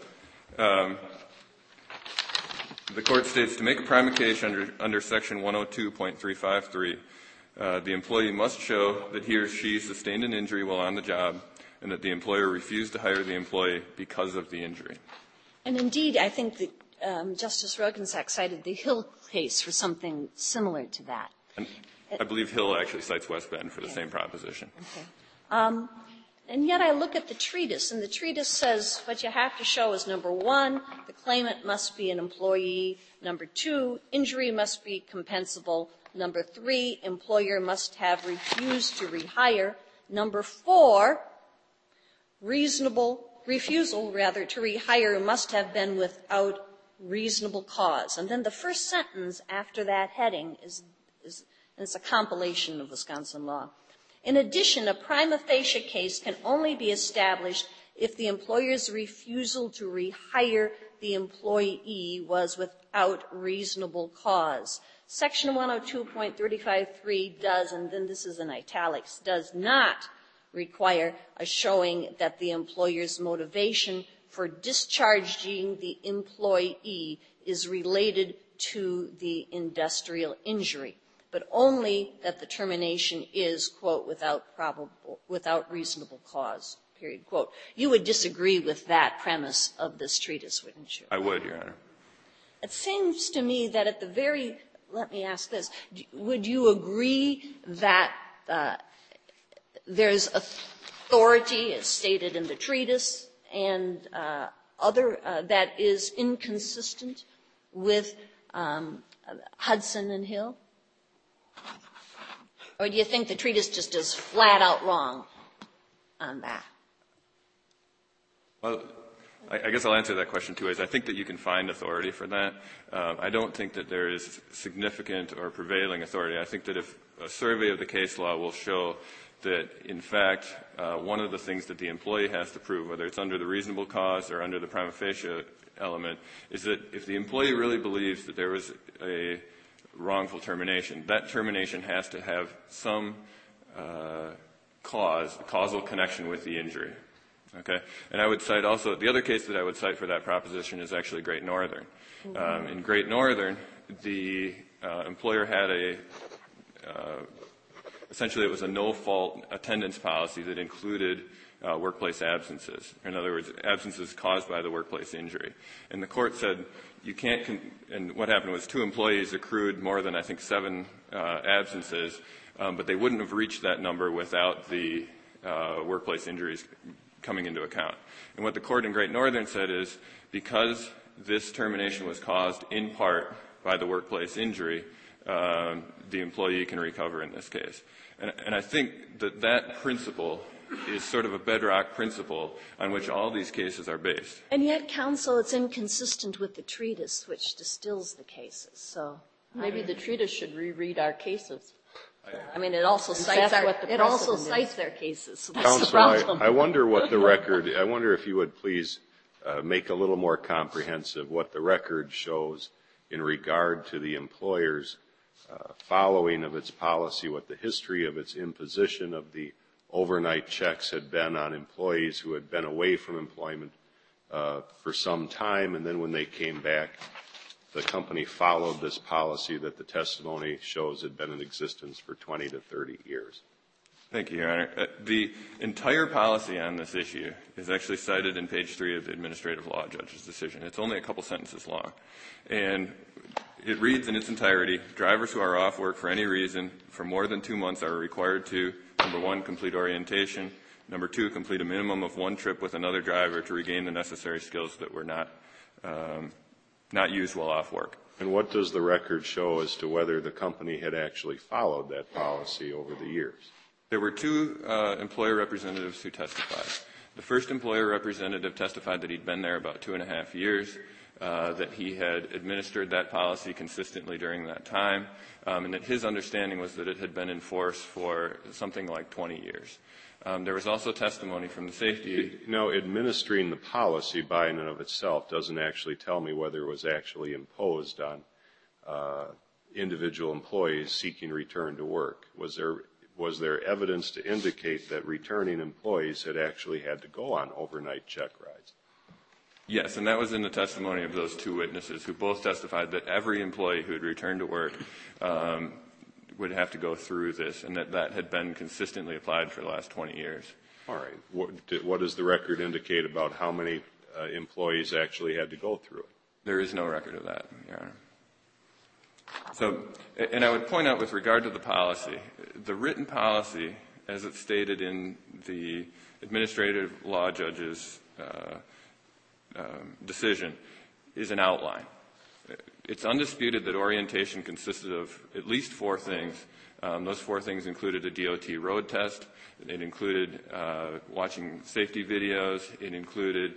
[SPEAKER 8] The court states, to make a prima facie under section 102.353, the employee must show that he or she sustained an injury while on the job and that the employer refused to hire the employee because of the injury.
[SPEAKER 4] And indeed, I think that Justice Rogensack cited the Hill case for something similar to that.
[SPEAKER 8] And I believe Hill actually cites West Bend for the same proposition.
[SPEAKER 4] Okay. And yet I look at the treatise, and the treatise says what you have to show is, number one, the claimant must be an employee. Number two, injury must be compensable. Number three, employer must have refused to rehire. Number four, refusal to rehire must have been without reasonable cause. And then the first sentence after that heading is it's a compilation of Wisconsin law. In addition, a prima facie case can only be established if the employer's refusal to rehire the employee was without reasonable cause. Section 102.353 does, and then this is in italics, does not require a showing that the employer's motivation for discharging the employee is related to the industrial injury, but only that the termination is, quote, without reasonable cause, period, quote. You would disagree with that premise of this treatise, wouldn't you?
[SPEAKER 8] I would, Your Honor.
[SPEAKER 4] It seems to me that at the very, let me ask this, would you agree that there's authority, as stated in the treatise, and that is inconsistent with Hudson and Hill? Or do you think the treatise just is flat out wrong on that?
[SPEAKER 8] Well, I guess I'll answer that question two ways. I think that you can find authority for that. I don't think that there is significant or prevailing authority. I think that if a survey of the case law will show that, in fact, one of the things that the employee has to prove, whether it's under the reasonable cause or under the prima facie element, is that if the employee really believes that there was a wrongful termination, that termination has to have some causal connection with the injury. Okay? And I would cite also, the other case that I would cite for that proposition is actually Great Northern. In Great Northern, the employer had essentially it was a no-fault attendance policy that included workplace absences. In other words, absences caused by the workplace injury. And the court said you can't, and what happened was 2 employees accrued more than, I think, 7 absences, but they wouldn't have reached that number without the workplace injuries coming into account. And what the court in Great Northern said is because this termination was caused in part by the workplace injury, the employee can recover in this case. And I think that principle is sort of a bedrock principle on which all these cases are based.
[SPEAKER 4] And yet, counsel, it's inconsistent with the treatise which distills the cases. So
[SPEAKER 5] Maybe the treatise should reread our cases.
[SPEAKER 4] I mean, it also cites their cases. So that's the
[SPEAKER 7] Counsel,
[SPEAKER 4] problem.
[SPEAKER 7] I wonder what the record, I wonder if you would please make a little more comprehensive what the record shows in regard to the employer's following of its policy, what the history of its imposition of the overnight checks had been on employees who had been away from employment for some time, and then when they came back, the company followed this policy that the testimony shows had been in existence for 20 to 30 years.
[SPEAKER 8] Thank you, Your Honor. The entire policy on this issue is actually cited in page 3 of the administrative law judge's decision. It's only a couple sentences long. And it reads in its entirety, drivers who are off work for any reason for more than 2 months are required to, number 1, complete orientation, number 2, complete a minimum of 1 trip with another driver to regain the necessary skills that were not used while off work.
[SPEAKER 7] And what does the record show as to whether the company had actually followed that policy over the years?
[SPEAKER 8] There were 2 employer representatives who testified. The first employer representative testified that he'd been there about 2.5 years, that he had administered that policy consistently during that time, and that his understanding was that it had been in force for something like 20 years. There was also testimony from the safety.
[SPEAKER 7] Now, administering the policy by and of itself doesn't actually tell me whether it was actually imposed on individual employees seeking return to work. Was there evidence to indicate that returning employees had actually had to go on overnight check rides?
[SPEAKER 8] Yes, and that was in the testimony of those 2 witnesses who both testified that every employee who had returned to work would have to go through this, and that had been consistently applied for the last 20 years.
[SPEAKER 7] All right. What does the record indicate about how many employees actually had to go through it?
[SPEAKER 8] There is no record of that, Your Honor. So, and I would point out with regard to the policy, the written policy, as it's stated in the administrative law judge's decision, is an outline. It's undisputed that orientation consisted of at least 4 things. Those 4 things included a DOT road test. It included watching safety videos. It included,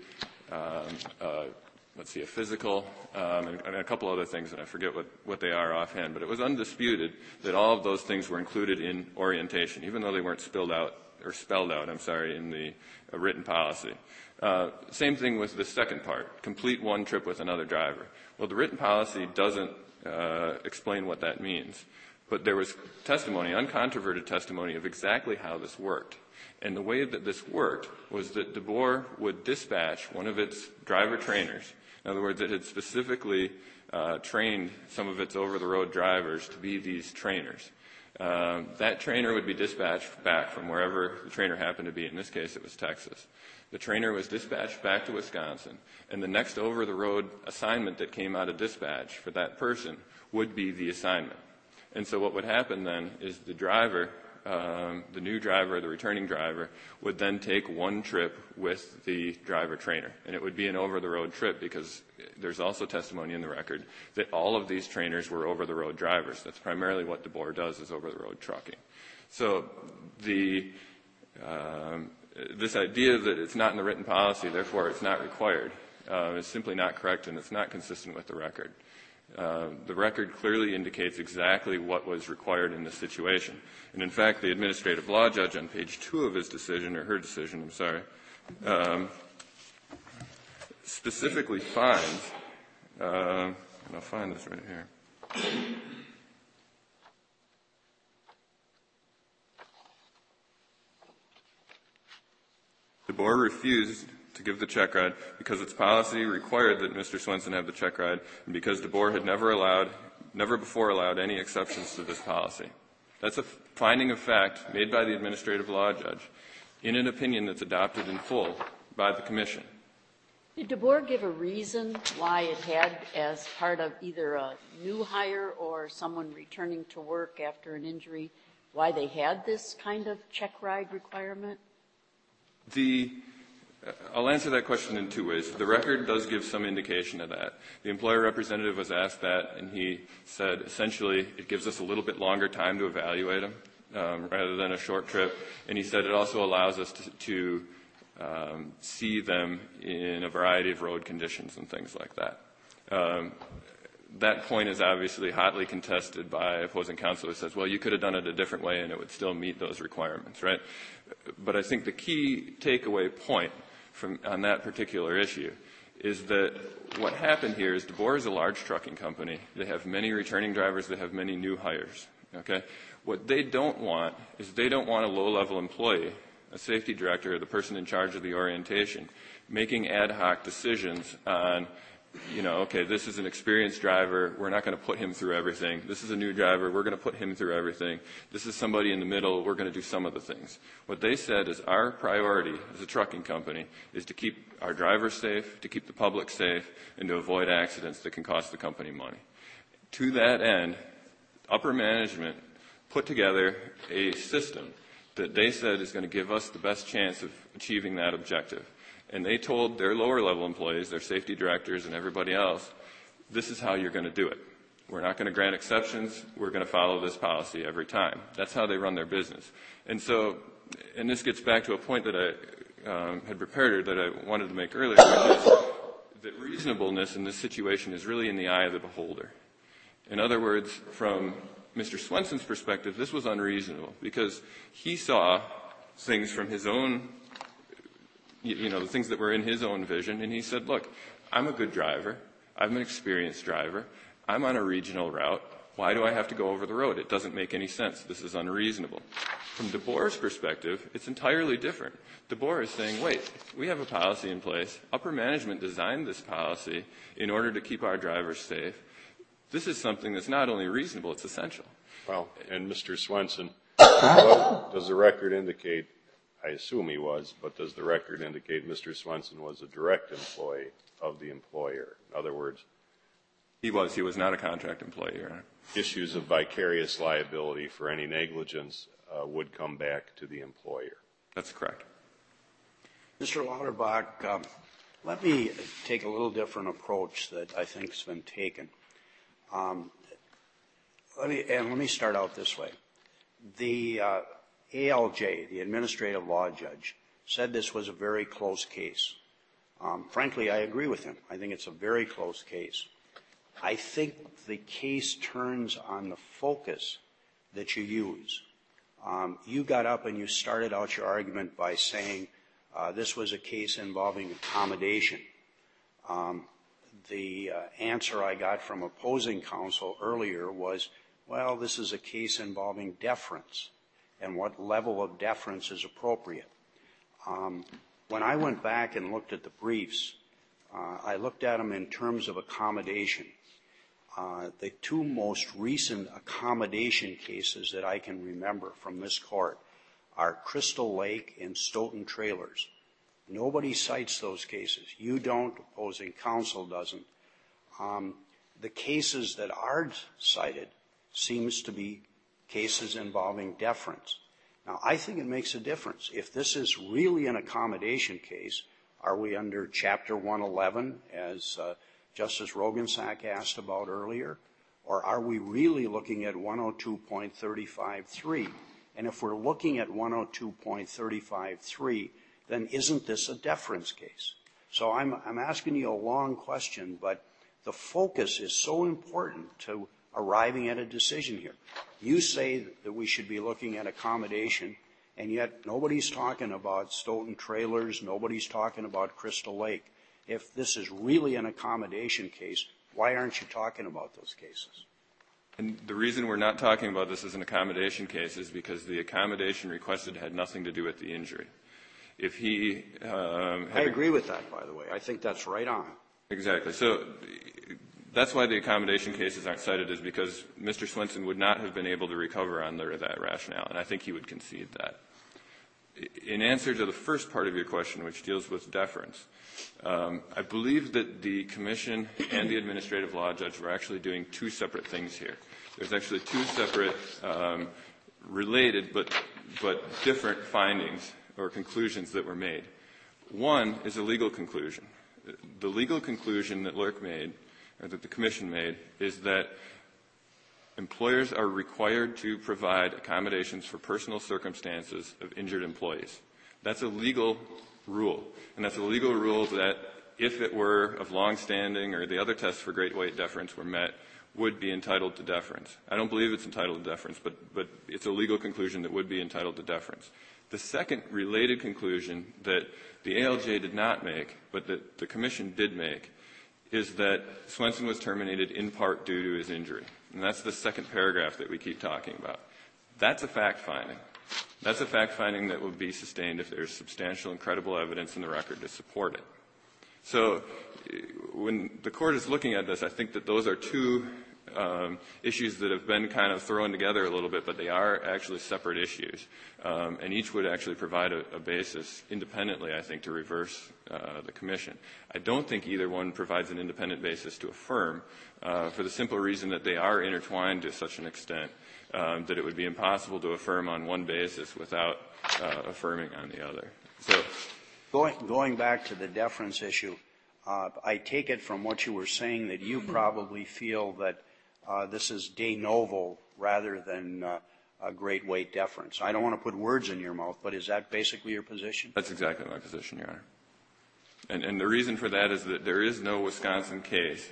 [SPEAKER 8] a physical, and a couple other things, and I forget what they are offhand. But it was undisputed that all of those things were included in orientation, even though they weren't spelled out in the written policy. Same thing with the second part, complete 1 trip with another driver. Well, the written policy doesn't explain what that means, but there was testimony, uncontroverted testimony, of exactly how this worked. And the way that this worked was that DeBoer would dispatch one of its driver trainers. In other words, it had specifically trained some of its over-the-road drivers to be these trainers. That trainer would be dispatched back from wherever the trainer happened to be. In this case, it was Texas. The trainer was dispatched back to Wisconsin, and the next over-the-road assignment that came out of dispatch for that person would be the assignment. And so what would happen then is the driver, the new driver, the returning driver, would then take 1 trip with the driver trainer. And it would be an over-the-road trip because there's also testimony in the record that all of these trainers were over-the-road drivers. That's primarily what DeBoer does, is over-the-road trucking. So this idea that it's not in the written policy, therefore it's not required, is simply not correct, and it's not consistent with the record. The record clearly indicates exactly what was required in this situation. And in fact, the administrative law judge on page 2 of his decision, or her decision, specifically finds, and I'll find this right here. DeBoer refused to give the check ride because its policy required that Mr. Swenson have the check ride, and because DeBoer had never before allowed any exceptions to this policy. That's a finding of fact made by the administrative law judge in an opinion that's adopted in full by the commission.
[SPEAKER 5] Did DeBoer give a reason why it had, as part of either a new hire or someone returning to work after an injury, why they had this kind of check ride requirement?
[SPEAKER 8] The I'll answer that question in two ways. The record does give some indication of that. The employer representative was asked that, and he said, essentially, it gives us a little bit longer time to evaluate them rather than a short trip. And he said it also allows us to see them in a variety of road conditions and things like that. That point is obviously hotly contested by opposing counsel who says, well, you could have done it a different way and it would still meet those requirements, right? But I think the key takeaway point on that particular issue is that what happened here is DeBoer is a large trucking company. They have many returning drivers. They have many new hires, okay? What they don't want is they don't want a low-level employee, a safety director, or the person in charge of the orientation, making ad hoc decisions on, okay, this is an experienced driver. We're not going to put him through everything. This is a new driver. We're going to put him through everything. This is somebody in the middle. We're going to do some of the things. What they said is our priority as a trucking company is to keep our drivers safe, to keep the public safe, and to avoid accidents that can cost the company money. To that end, upper management put together a system that they said is going to give us the best chance of achieving that objective. And they told their lower-level employees, their safety directors and everybody else, this is how you're going to do it. We're not going to grant exceptions. We're going to follow this policy every time. That's how they run their business. And so, and this gets back to a point that I had prepared that I wanted to make earlier, which is that reasonableness in this situation is really in the eye of the beholder. In other words, from Mr. Swenson's perspective, this was unreasonable because he saw things from his own the things that were in his own vision, and he said, look, I'm a good driver. I'm an experienced driver. I'm on a regional route. Why do I have to go over the road? It doesn't make any sense. This is unreasonable. From DeBoer's perspective, it's entirely different. DeBoer is saying, wait, we have a policy in place. Upper management designed this policy in order to keep our drivers safe. This is something that's not only reasonable, it's essential.
[SPEAKER 7] Well, and Mr. Swenson, what does the record indicate? I assume he was, but does the record indicate Mr. Swenson was a direct employee of the employer? In other words,
[SPEAKER 8] he was not a contract employee, Your Honor.
[SPEAKER 7] Issues of vicarious liability for any negligence would come back to the employer.
[SPEAKER 8] That's correct.
[SPEAKER 6] Mr. Lauterbach, let me take a little different approach that I think has been taken. Let me start out this way. The ALJ, the administrative law judge, said this was a very close case. Frankly, I agree with him. I think it's a very close case. I think the case turns on the focus that you use. You got up and you started out your argument by saying this was a case involving accommodation. The answer I got from opposing counsel earlier was, well, this is a case involving deference and what level of deference is appropriate. When I went back and looked at the briefs, I looked at them in terms of accommodation. The two most recent accommodation cases that I can remember from this court are Crystal Lake and Stoughton Trailers. Nobody cites those cases. You don't, opposing counsel doesn't. The cases that are cited seems to be cases involving deference. Now, I think it makes a difference. If this is really an accommodation case, are we under Chapter 111, as Justice Rogensack asked about earlier, or are we really looking at 102.35.3? And if we're looking at 102.35.3, then isn't this a deference case? So I'm asking you a long question, but the focus is so important to arriving at a decision here. You say that we should be looking at accommodation, and yet nobody's talking about Stoughton Trailers, nobody's talking about Crystal Lake. If this is really an accommodation case, why aren't you talking about those cases?
[SPEAKER 8] And the reason we're not talking about this as an accommodation case is because the accommodation requested had nothing to do with the injury. If he
[SPEAKER 6] I agree with that, by the way. I think that's right on.
[SPEAKER 8] Exactly. So that's why the accommodation cases aren't cited, is because Mr. Swenson would not have been able to recover under that rationale, and I think he would concede that. In answer to the first part of your question, which deals with deference, I believe that the commission and the administrative law judge were actually doing two separate things here. There's actually two separate related but different findings or conclusions that were made. One is a legal conclusion. The legal conclusion that Lurk made, or that the Commission made, is that employers are required to provide accommodations for personal circumstances of injured employees. That's a legal rule, and that's a legal rule that, if it were of long-standing or the other tests for great weight deference were met, would be entitled to deference. I don't believe it's entitled to deference, but it's a legal conclusion that would be entitled to deference. The second related conclusion that the ALJ did not make, but that the Commission did make, is that Swenson was terminated in part due to his injury. And that's the second paragraph that we keep talking about. That's a fact finding. That's a fact finding that would be sustained if there's substantial and credible evidence in the record to support it. So when the Court is looking at this, I think that those are two issues that have been kind of thrown together a little bit, but they are actually separate issues. And each would actually provide a basis independently, I think, to reverse the Commission. I don't think either one provides an independent basis to affirm, for the simple reason that they are intertwined to such an extent that it would be impossible to affirm on one basis without affirming on the other. So,
[SPEAKER 6] Going back to the deference issue, I take it from what you were saying that you probably feel that this is de novo rather than a great weight deference. I don't want to put words in your mouth, but is that basically your position?
[SPEAKER 8] That's exactly my position, Your Honor. And the reason for that is that there is no Wisconsin case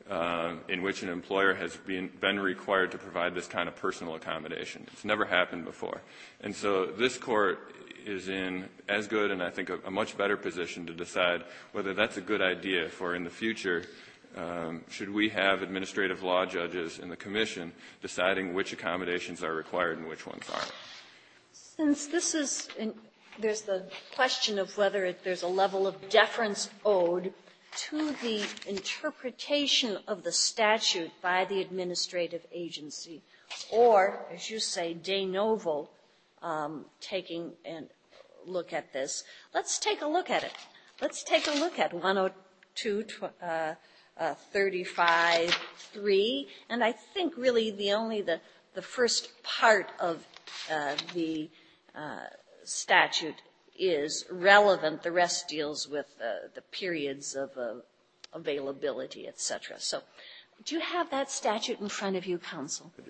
[SPEAKER 8] in which an employer has been required to provide this kind of personal accommodation. It's never happened before. And so this Court is in as good and I think a much better position to decide whether that's a good idea for in the future. Should we have administrative law judges in the Commission deciding which accommodations are required and which ones aren't?
[SPEAKER 4] Since this is, there's the question of whether there's a level of deference owed to the interpretation of the statute by the administrative agency, or, as you say, de novo, taking a look at this. Let's take a look at it. Let's take a look at 102.35.3, and I think really the first part of the statute is relevant. The rest deals with the periods of availability, et cetera. So do you have that statute in front of you, counsel?
[SPEAKER 8] I do.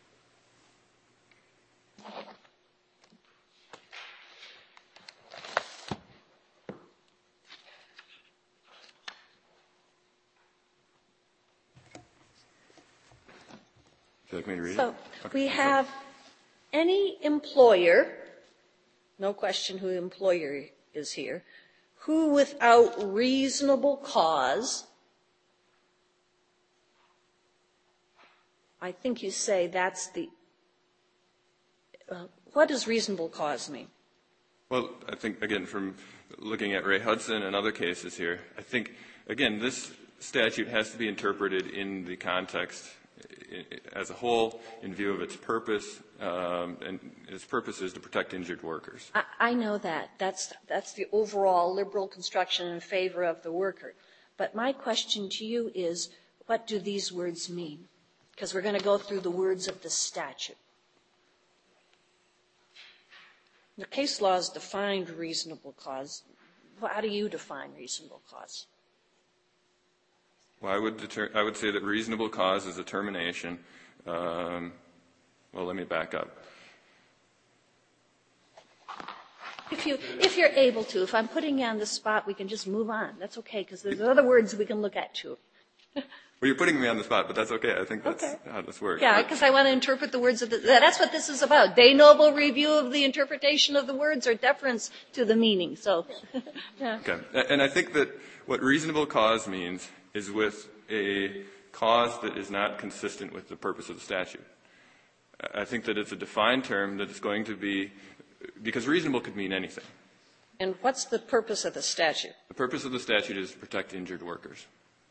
[SPEAKER 8] Would you like me to read it?
[SPEAKER 4] So
[SPEAKER 8] okay.
[SPEAKER 4] We have any employer, no question who the employer is here, who without reasonable cause, I think you say that's the, what does reasonable cause mean?
[SPEAKER 8] Well, I think, again, from looking at Ray Hudson and other cases here, I think, again, this statute has to be interpreted in the context as a whole in view of its purpose, and its purpose is to protect injured workers.
[SPEAKER 4] I know that. That's the overall liberal construction in favor of the worker. But my question to you is, what do these words mean? Because we're going to go through the words of the statute. The case law has defined reasonable cause. How do you define reasonable cause?
[SPEAKER 8] Well, I would say that reasonable cause is a termination. Well, let me back up.
[SPEAKER 4] If you're able to, if I'm putting you on the spot, we can just move on. That's okay, because there's other words we can look at too.
[SPEAKER 8] Well, you're putting me on the spot, but that's okay. I think that's how this works.
[SPEAKER 4] Yeah, because I want to interpret the words of that's what this is about. De novo review of the interpretation of the words or deference to the meaning. So, yeah.
[SPEAKER 8] Okay. And I think that what reasonable cause means is with a cause that is not consistent with the purpose of the statute. I think that it's a defined term that is going to be, because reasonable could mean anything.
[SPEAKER 4] And what's the purpose of the statute?
[SPEAKER 8] The purpose of the statute is to protect injured workers.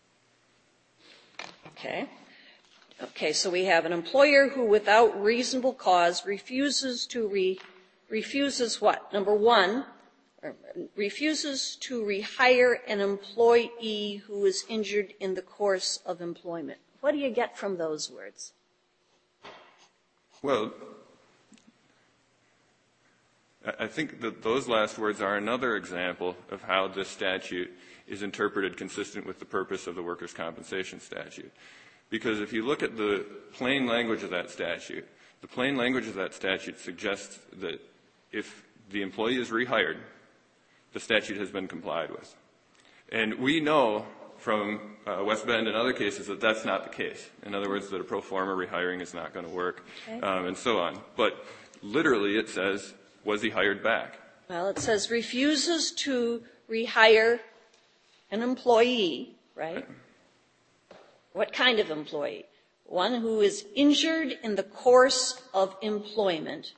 [SPEAKER 4] Okay. Okay, so we have an employer who without reasonable cause refuses what? Number one, refuses to rehire an employee who is injured in the course of employment. What do you get from those words?
[SPEAKER 8] Well, I think that those last words are another example of how this statute is interpreted consistent with the purpose of the workers' compensation statute. Because if you look at the plain language of that statute, the plain language of that statute suggests that if the employee is rehired, the statute has been complied with. And we know from West Bend and other cases that that's not the case. In other words, that a pro forma rehiring is not going to work, and so on. But literally it says, was he hired back?
[SPEAKER 4] Well, it says refuses to rehire an employee, right? What kind of employee? One who is injured in the course of employment.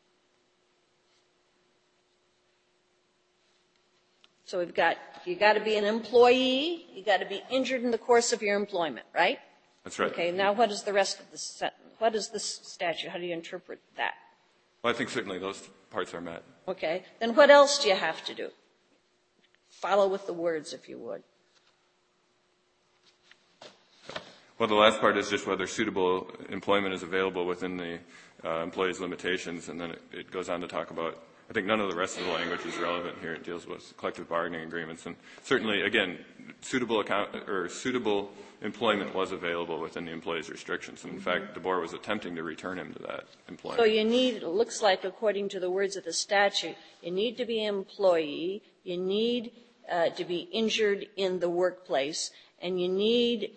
[SPEAKER 4] So you got to be an employee, you got to be injured in the course of your employment, right?
[SPEAKER 8] That's right.
[SPEAKER 4] Okay, now what is the rest of the sentence? What is this statute? How do you interpret that?
[SPEAKER 8] Well, I think certainly those parts are met.
[SPEAKER 4] Okay, then what else do you have to do? Follow with the words, if you would.
[SPEAKER 8] Well, the last part is just whether suitable employment is available within the employee's limitations, and then it goes on to talk about, I think none of the rest of the language is relevant here. It deals with collective bargaining agreements. And certainly, again, suitable employment was available within the employee's restrictions. And in fact, DeBoer was attempting to return him to that employment.
[SPEAKER 4] So you need, it looks like, according to the words of the statute, you need to be an employee, you need to be injured in the workplace, and you need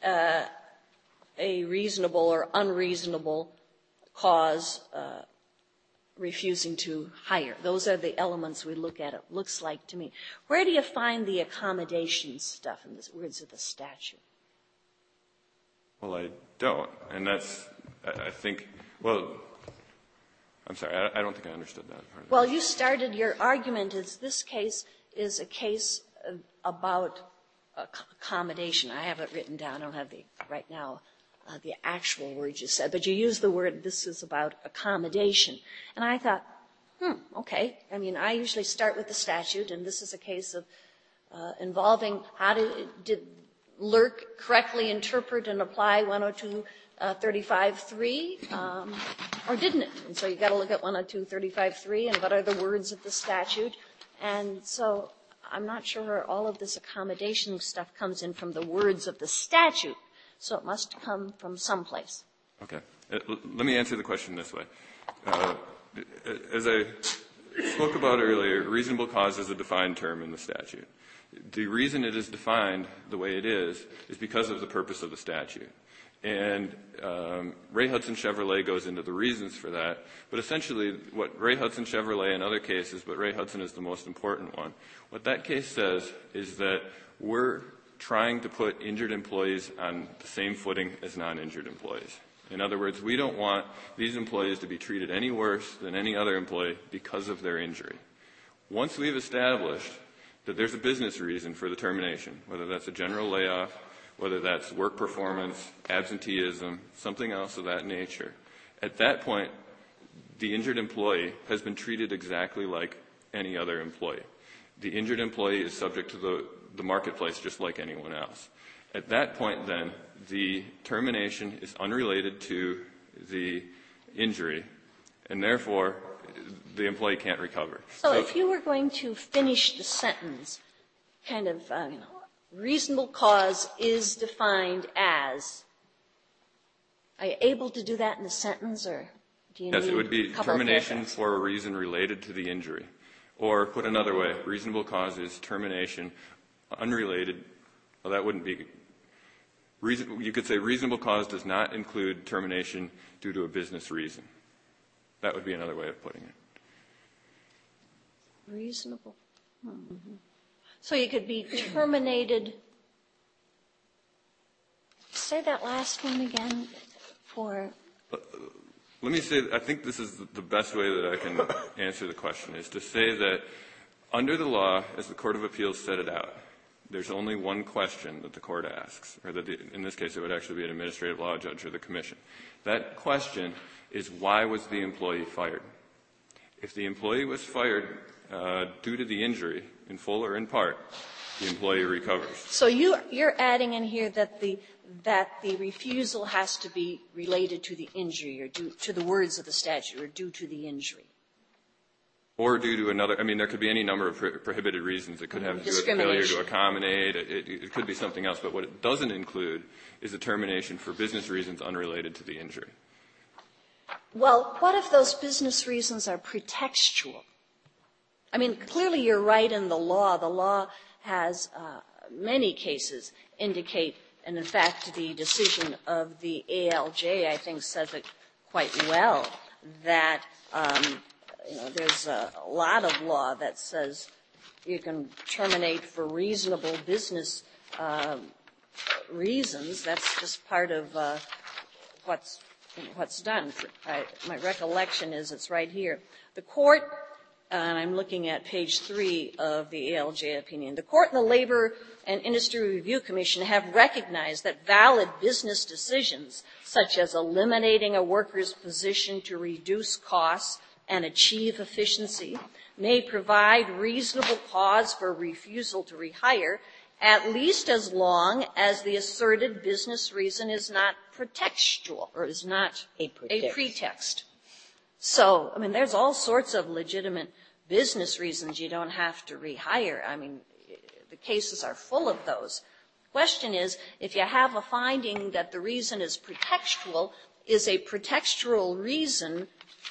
[SPEAKER 4] a reasonable or unreasonable cause refusing to hire. Those are the elements we look at, it looks like to me. Where do you find the accommodation stuff in the words of the statute?
[SPEAKER 8] Well, I don't. And that's, I think, well, I'm sorry, I don't think I understood that part.
[SPEAKER 4] Well, you started your argument as this case is a case about accommodation. I have it written down. I don't have right now the actual words you said, but you used the word, this is about accommodation. And I thought, okay. I mean, I usually start with the statute, and this is a case of involving did LIRC correctly interpret and apply 102.35.3, or didn't it? And so you got to look at 102.35.3 and what are the words of the statute. And so I'm not sure where all of this accommodation stuff comes in from the words of the statute. So it must come from someplace.
[SPEAKER 8] Okay. Let me answer the question this way. As I spoke about earlier, reasonable cause is a defined term in the statute. The reason it is defined the way it is because of the purpose of the statute. And Ray Hudson Chevrolet goes into the reasons for that. But essentially, what Ray Hudson Chevrolet and other cases, but Ray Hudson is the most important one, what that case says is that we're trying to put injured employees on the same footing as non-injured employees. In other words, we don't want these employees to be treated any worse than any other employee because of their injury. Once we've established that there's a business reason for the termination, whether that's a general layoff, whether that's work performance, absenteeism, something else of that nature, at that point, the injured employee has been treated exactly like any other employee. The injured employee is subject to the marketplace just like anyone else. At that point, then, the termination is unrelated to the injury, and therefore, the employee can't recover.
[SPEAKER 4] So if you were going to finish the sentence, kind of, reasonable cause is defined as, are you able to do that in a sentence, or do you need a couple of paragraphs?
[SPEAKER 8] Yes, it would be termination for a reason related to the injury. Or, put another way, reasonable cause is termination unrelated. Well, that wouldn't be. You could say reasonable cause does not include termination due to a business reason. That would be another way of putting it.
[SPEAKER 4] Reasonable. Mm-hmm. So you could be terminated. Say that last one again for.
[SPEAKER 8] Let me say, I think this is the best way that I can answer the question, is to say that under the law, as the Court of Appeals set it out, there's only one question that the court asks, or that in this case it would actually be an administrative law judge or the commission. That question is, why was the employee fired? If the employee was fired due to the injury, in full or in part, the employee recovers.
[SPEAKER 4] So you're adding in here that the refusal has to be related to the injury or due to the words of the statute or due to the injury.
[SPEAKER 8] Or due to another, I mean, there could be any number of prohibited reasons. It could have to do with failure to accommodate. It could be something else. But what it doesn't include is a termination for business reasons unrelated to the injury.
[SPEAKER 4] Well, what if those business reasons are pretextual? I mean, clearly you're right in the law. The law has many cases indicate, and in fact the decision of the ALJ, I think, says it quite well, that there's a lot of law that says you can terminate for reasonable business reasons. That's just part of what's done. My recollection is it's right here. The court, and I'm looking at page 3 of the ALJ opinion, the court and the Labor and Industry Review Commission have recognized that valid business decisions, such as eliminating a worker's position to reduce costs and achieve efficiency, may provide reasonable cause for refusal to rehire, at least as long as the asserted business reason is not pretextual or is not a pretext. So, I mean, there's all sorts of legitimate business reasons you don't have to rehire. I mean, the cases are full of those. The question is, if you have a finding that the reason is pretextual, is a pretextual reason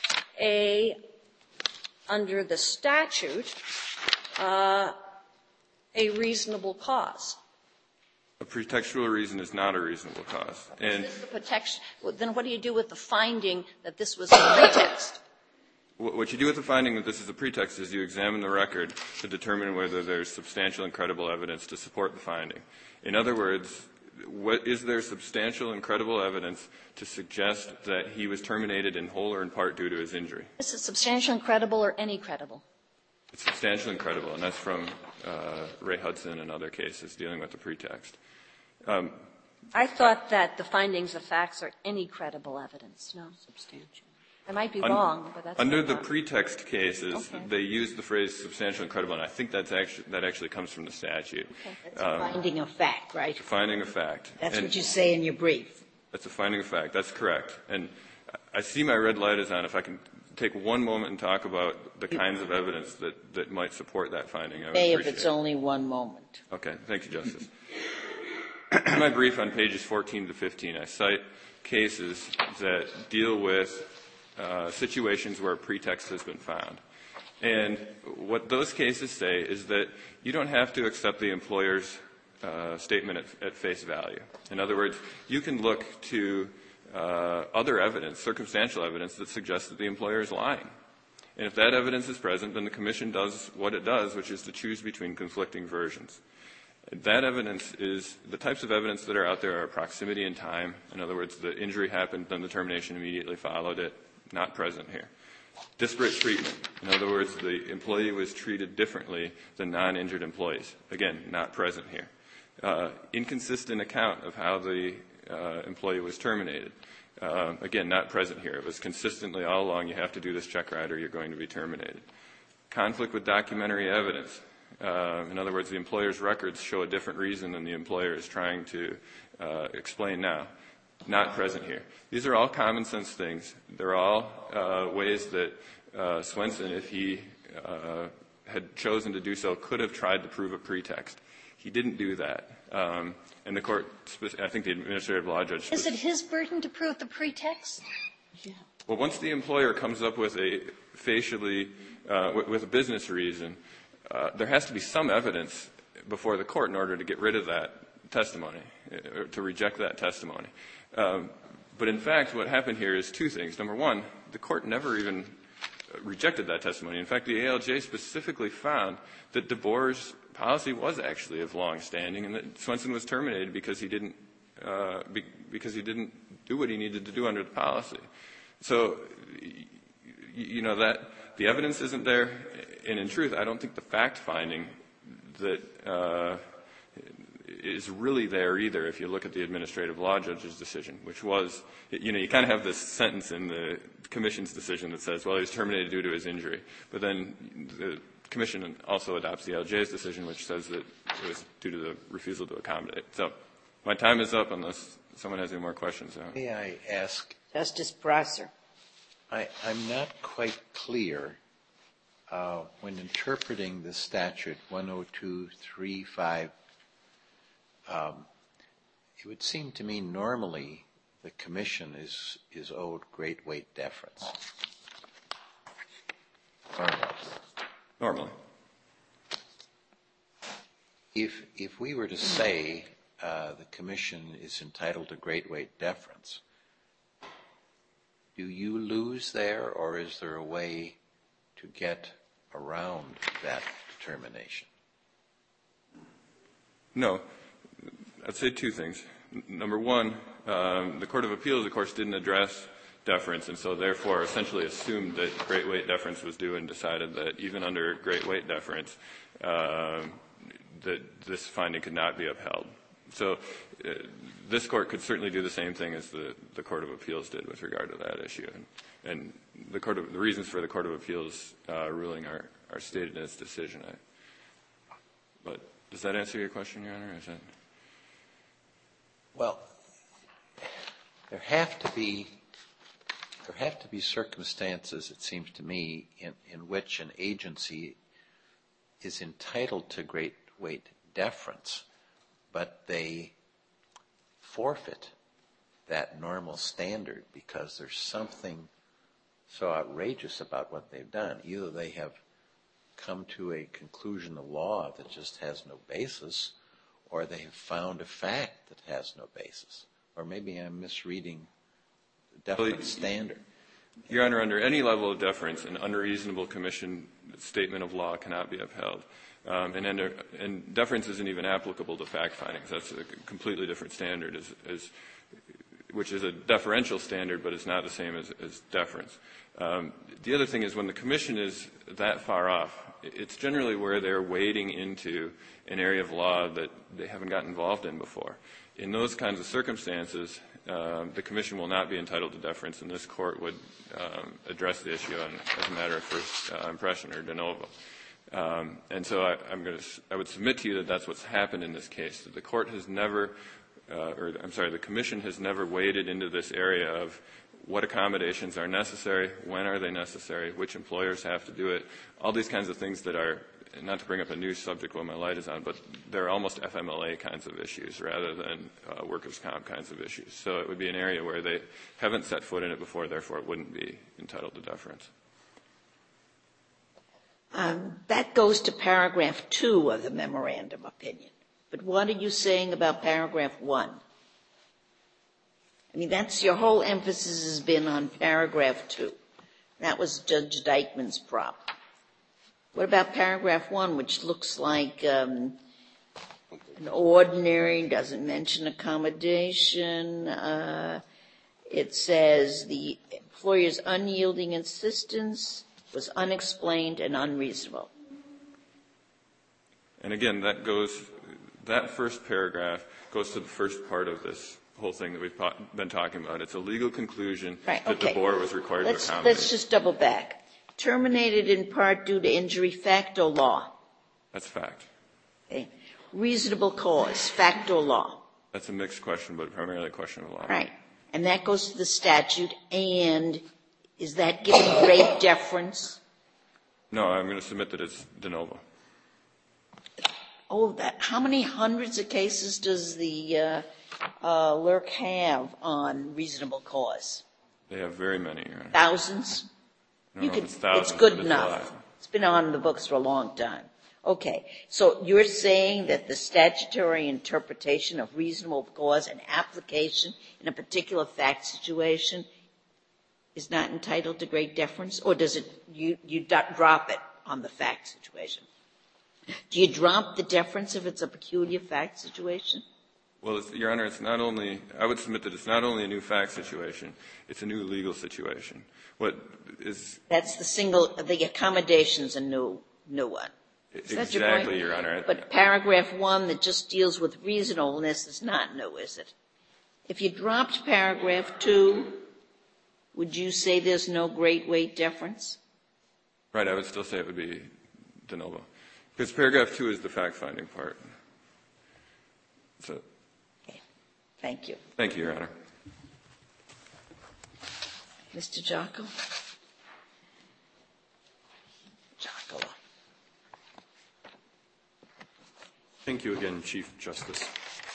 [SPEAKER 4] under the statute, a reasonable cause?
[SPEAKER 8] A pretextual reason is not a reasonable cause. And
[SPEAKER 4] then what do you do with the finding that this was a pretext?
[SPEAKER 8] What you do with the finding that this is a pretext is you examine the record to determine whether there's substantial and credible evidence to support the finding. In other words, is there substantial and credible evidence to suggest that he was terminated in whole or in part due to his injury?
[SPEAKER 4] Is it substantial and credible or any credible?
[SPEAKER 8] It's substantial and credible, and that's from Ray Hudson and other cases dealing with the pretext.
[SPEAKER 4] I thought that the findings of facts are any credible evidence. No, substantial. I might be wrong, but that's
[SPEAKER 8] under the pretext cases. Okay. They use the phrase substantial and credible, and I think that actually comes from the statute.
[SPEAKER 2] Okay. That's a finding of fact, right?
[SPEAKER 8] It's a finding of fact.
[SPEAKER 2] That's what you say in your brief.
[SPEAKER 8] That's a finding of fact. That's correct. And I see my red light is on. If I can take one moment and talk about the kinds of evidence that might support that finding, I would appreciate it.
[SPEAKER 2] If it's only one moment.
[SPEAKER 8] Okay. Thank you, Justice. In my brief on pages 14 to 15, I cite cases that deal with situations where a pretext has been found. And what those cases say is that you don't have to accept the employer's statement at face value. In other words, you can look to other evidence, circumstantial evidence, that suggests that the employer is lying. And if that evidence is present, then the commission does what it does, which is to choose between conflicting versions. That evidence is, the types of evidence that are out there are proximity in time. In other words, the injury happened, then the termination immediately followed it. Not present here. Disparate treatment. In other words, the employee was treated differently than non-injured employees. Again, not present here. Inconsistent account of how the employee was terminated. Again, not present here. It was consistently all along, you have to do this check ride or you're going to be terminated. Conflict with documentary evidence. In other words, the employer's records show a different reason than the employer is trying to explain now. Not present here. These are all common sense things. They're all ways that Swenson, if he had chosen to do so, could have tried to prove a pretext. He didn't do that. And the court, I think the administrative law judge...
[SPEAKER 4] Is it his burden to prove the pretext?
[SPEAKER 5] Yeah.
[SPEAKER 8] Well, once the employer comes up with a facially, with a business reason, there has to be some evidence before the court in order to get rid of that testimony, or to reject that testimony. But in fact, what happened here is two things. Number one, the court never even rejected that testimony. In fact, the ALJ specifically found that DeBoer's policy was actually of long standing and that Swenson was terminated because he didn't do what he needed to do under the policy. So, you know, that the evidence isn't there, and in truth, I don't think the fact finding that is really there either if you look at the administrative law judge's decision, which was, you know, you kind of have this sentence in the commission's decision that says, well, he was terminated due to his injury. But then the commission also adopts the ALJ's decision, which says that it was due to the refusal to accommodate. So my time is up unless someone has any more questions.
[SPEAKER 9] May I ask?
[SPEAKER 2] Justice Prosser.
[SPEAKER 9] I'm not quite clear when interpreting the statute 102.3.5, it would seem to me normally the commission is owed great weight deference.
[SPEAKER 8] Normally.
[SPEAKER 9] If we were to say the commission is entitled to great weight deference, do you lose there, or is there a way to get around that determination?
[SPEAKER 8] No. I'd say two things. Number one, the Court of Appeals, of course, didn't address deference, and so therefore essentially assumed that great weight deference was due and decided that even under great weight deference, that this finding could not be upheld. So this Court could certainly do the same thing as the Court of Appeals did with regard to that issue. And the reasons for the Court of Appeals ruling are stated in its decision. But does that answer your question, Your Honor?
[SPEAKER 9] Well, there have to be circumstances, it seems to me, in which an agency is entitled to great weight deference, but they forfeit that normal standard because there's something so outrageous about what they've done. Either they have come to a conclusion of law that just has no basis, or they have found a fact that has no basis. Or maybe I'm misreading the deference standard.
[SPEAKER 8] Your Honor, under any level of deference, an unreasonable commission statement of law cannot be upheld. And deference isn't even applicable to fact findings. That's a completely different standard, which is a deferential standard, but it's not the same as deference. The other thing is when the commission is that far off, it's generally where they're wading into an area of law that they haven't gotten involved in before. In those kinds of circumstances, the commission will not be entitled to deference, and this Court would address the issue as a matter of first impression or de novo. And so I would submit to you that that's what's happened in this case. That the Court has never, the commission has never waded into this area of what accommodations are necessary, when are they necessary, which employers have to do it, all these kinds of things that are, not to bring up a new subject while my light is on, but they're almost FMLA kinds of issues rather than workers' comp kinds of issues. So it would be an area where they haven't set foot in it before, therefore it wouldn't be entitled to deference.
[SPEAKER 2] That goes to paragraph 2 of the memorandum opinion. But what are you saying about paragraph 1? I mean, that's your whole emphasis has been on paragraph 2. That was Judge Dykeman's problem. What about paragraph 1, which looks like an ordinary, doesn't mention accommodation. It says the employer's unyielding insistence was unexplained and unreasonable.
[SPEAKER 8] And again, that first paragraph goes to the first part of this whole thing that we've been talking about. It's a legal conclusion that the board was required to accommodate.
[SPEAKER 2] Let's just double back. Terminated in part due to injury, fact or law?
[SPEAKER 8] That's fact.
[SPEAKER 2] Okay. Reasonable cause, fact or law?
[SPEAKER 8] That's a mixed question, but primarily a question of law.
[SPEAKER 2] Right. And that goes to the statute, and is that giving great deference?
[SPEAKER 8] No, I'm going to submit that it's de novo.
[SPEAKER 2] Oh, how many hundreds of cases does the LIRC have on reasonable cause?
[SPEAKER 8] They have very many, Your Honor.
[SPEAKER 2] Thousands? It's good enough. It's been on the books for a long time. Okay. So you're saying that the statutory interpretation of reasonable cause and application in a particular fact situation is not entitled to great deference, or does it you drop it on the fact situation? Do you drop the deference if it's a peculiar fact situation?
[SPEAKER 8] Well, Your Honor, I would submit that it's not only a new fact situation, it's a new legal situation. That's
[SPEAKER 2] the accommodation's a new one.
[SPEAKER 8] Exactly, Your Honor.
[SPEAKER 2] But paragraph 1 that just deals with reasonableness is not new, is it? If you dropped paragraph 2, would you say there's no great weight deference?
[SPEAKER 8] Right, I would still say it would be de novo. Because paragraph 2 is the fact-finding part. So.
[SPEAKER 2] Okay. Thank you.
[SPEAKER 8] Thank you, Your Honor.
[SPEAKER 2] Mr. Jocko?
[SPEAKER 3] Thank you again, Chief Justice.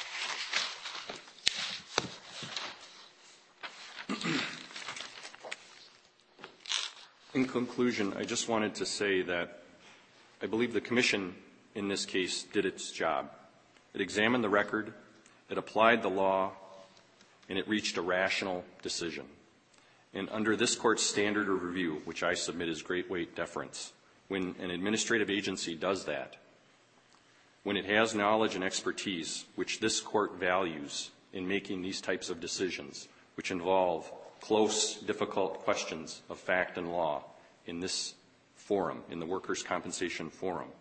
[SPEAKER 3] In conclusion, I just wanted to say that I believe the Commission in this case did its job. It examined the record, it applied the law, and it reached a rational decision. And under this Court's standard of review, which I submit as great weight deference, when an administrative agency does that, when it has knowledge and expertise, which this Court values in making these types of decisions, which involve close, difficult questions of fact and law in this forum, in the Workers' Compensation Forum,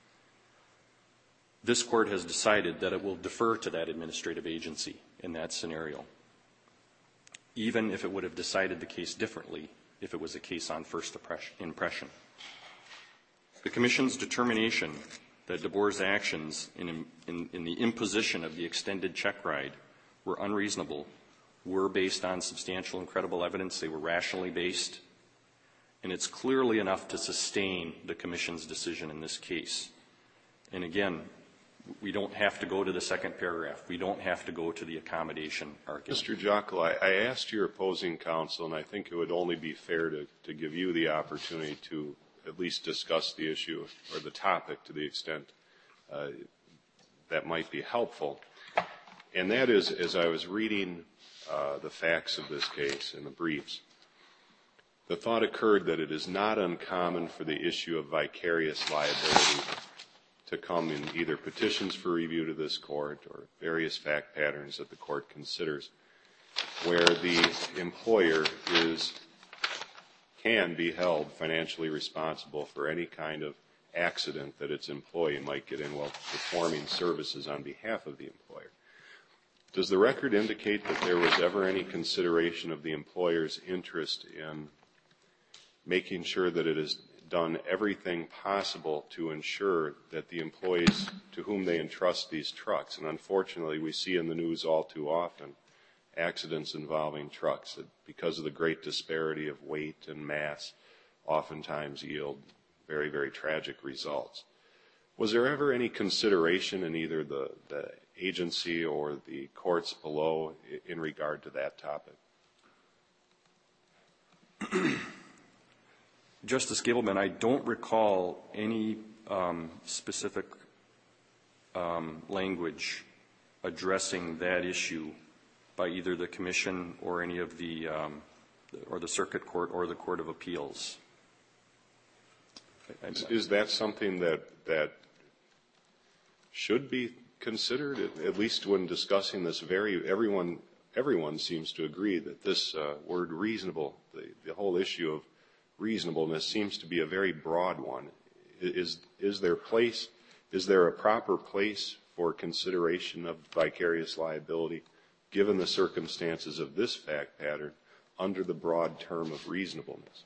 [SPEAKER 3] this Court has decided that it will defer to that administrative agency in that scenario, even if it would have decided the case differently if it was a case on first impression. The Commission's determination that DeBoer's actions in the imposition of the extended check ride were unreasonable were based on substantial and credible evidence. They were rationally based, and it's clearly enough to sustain the Commission's decision in this case. And again, we don't have to go to the second paragraph. We don't have to go to the accommodation argument.
[SPEAKER 7] Mr. Jockle, I asked your opposing counsel, and I think it would only be fair to give you the opportunity to at least discuss the issue or the topic to the extent that might be helpful. And that is, as I was reading the facts of this case in the briefs, the thought occurred that it is not uncommon for the issue of vicarious liability to come in either petitions for review to this Court or various fact patterns that the Court considers, where the employer can be held financially responsible for any kind of accident that its employee might get in while performing services on behalf of the employer. Does the record indicate that there was ever any consideration of the employer's interest in making sure that it has done everything possible to ensure that the employees to whom they entrust these trucks, and unfortunately we see in the news all too often accidents involving trucks that, because of the great disparity of weight and mass, oftentimes yield very, very tragic results. Was there ever any consideration in either the agency or the courts below in regard to that topic?
[SPEAKER 3] Justice Gableman, I don't recall any specific language addressing that issue by either the Commission or any of the or the Circuit Court or the Court of Appeals.
[SPEAKER 7] Is that something that should be considered, at least when discussing this? Everyone seems to agree that this word reasonable, the whole issue of reasonableness, seems to be a very broad one. Is there a proper place for consideration of vicarious liability given the circumstances of this fact pattern under the broad term of reasonableness?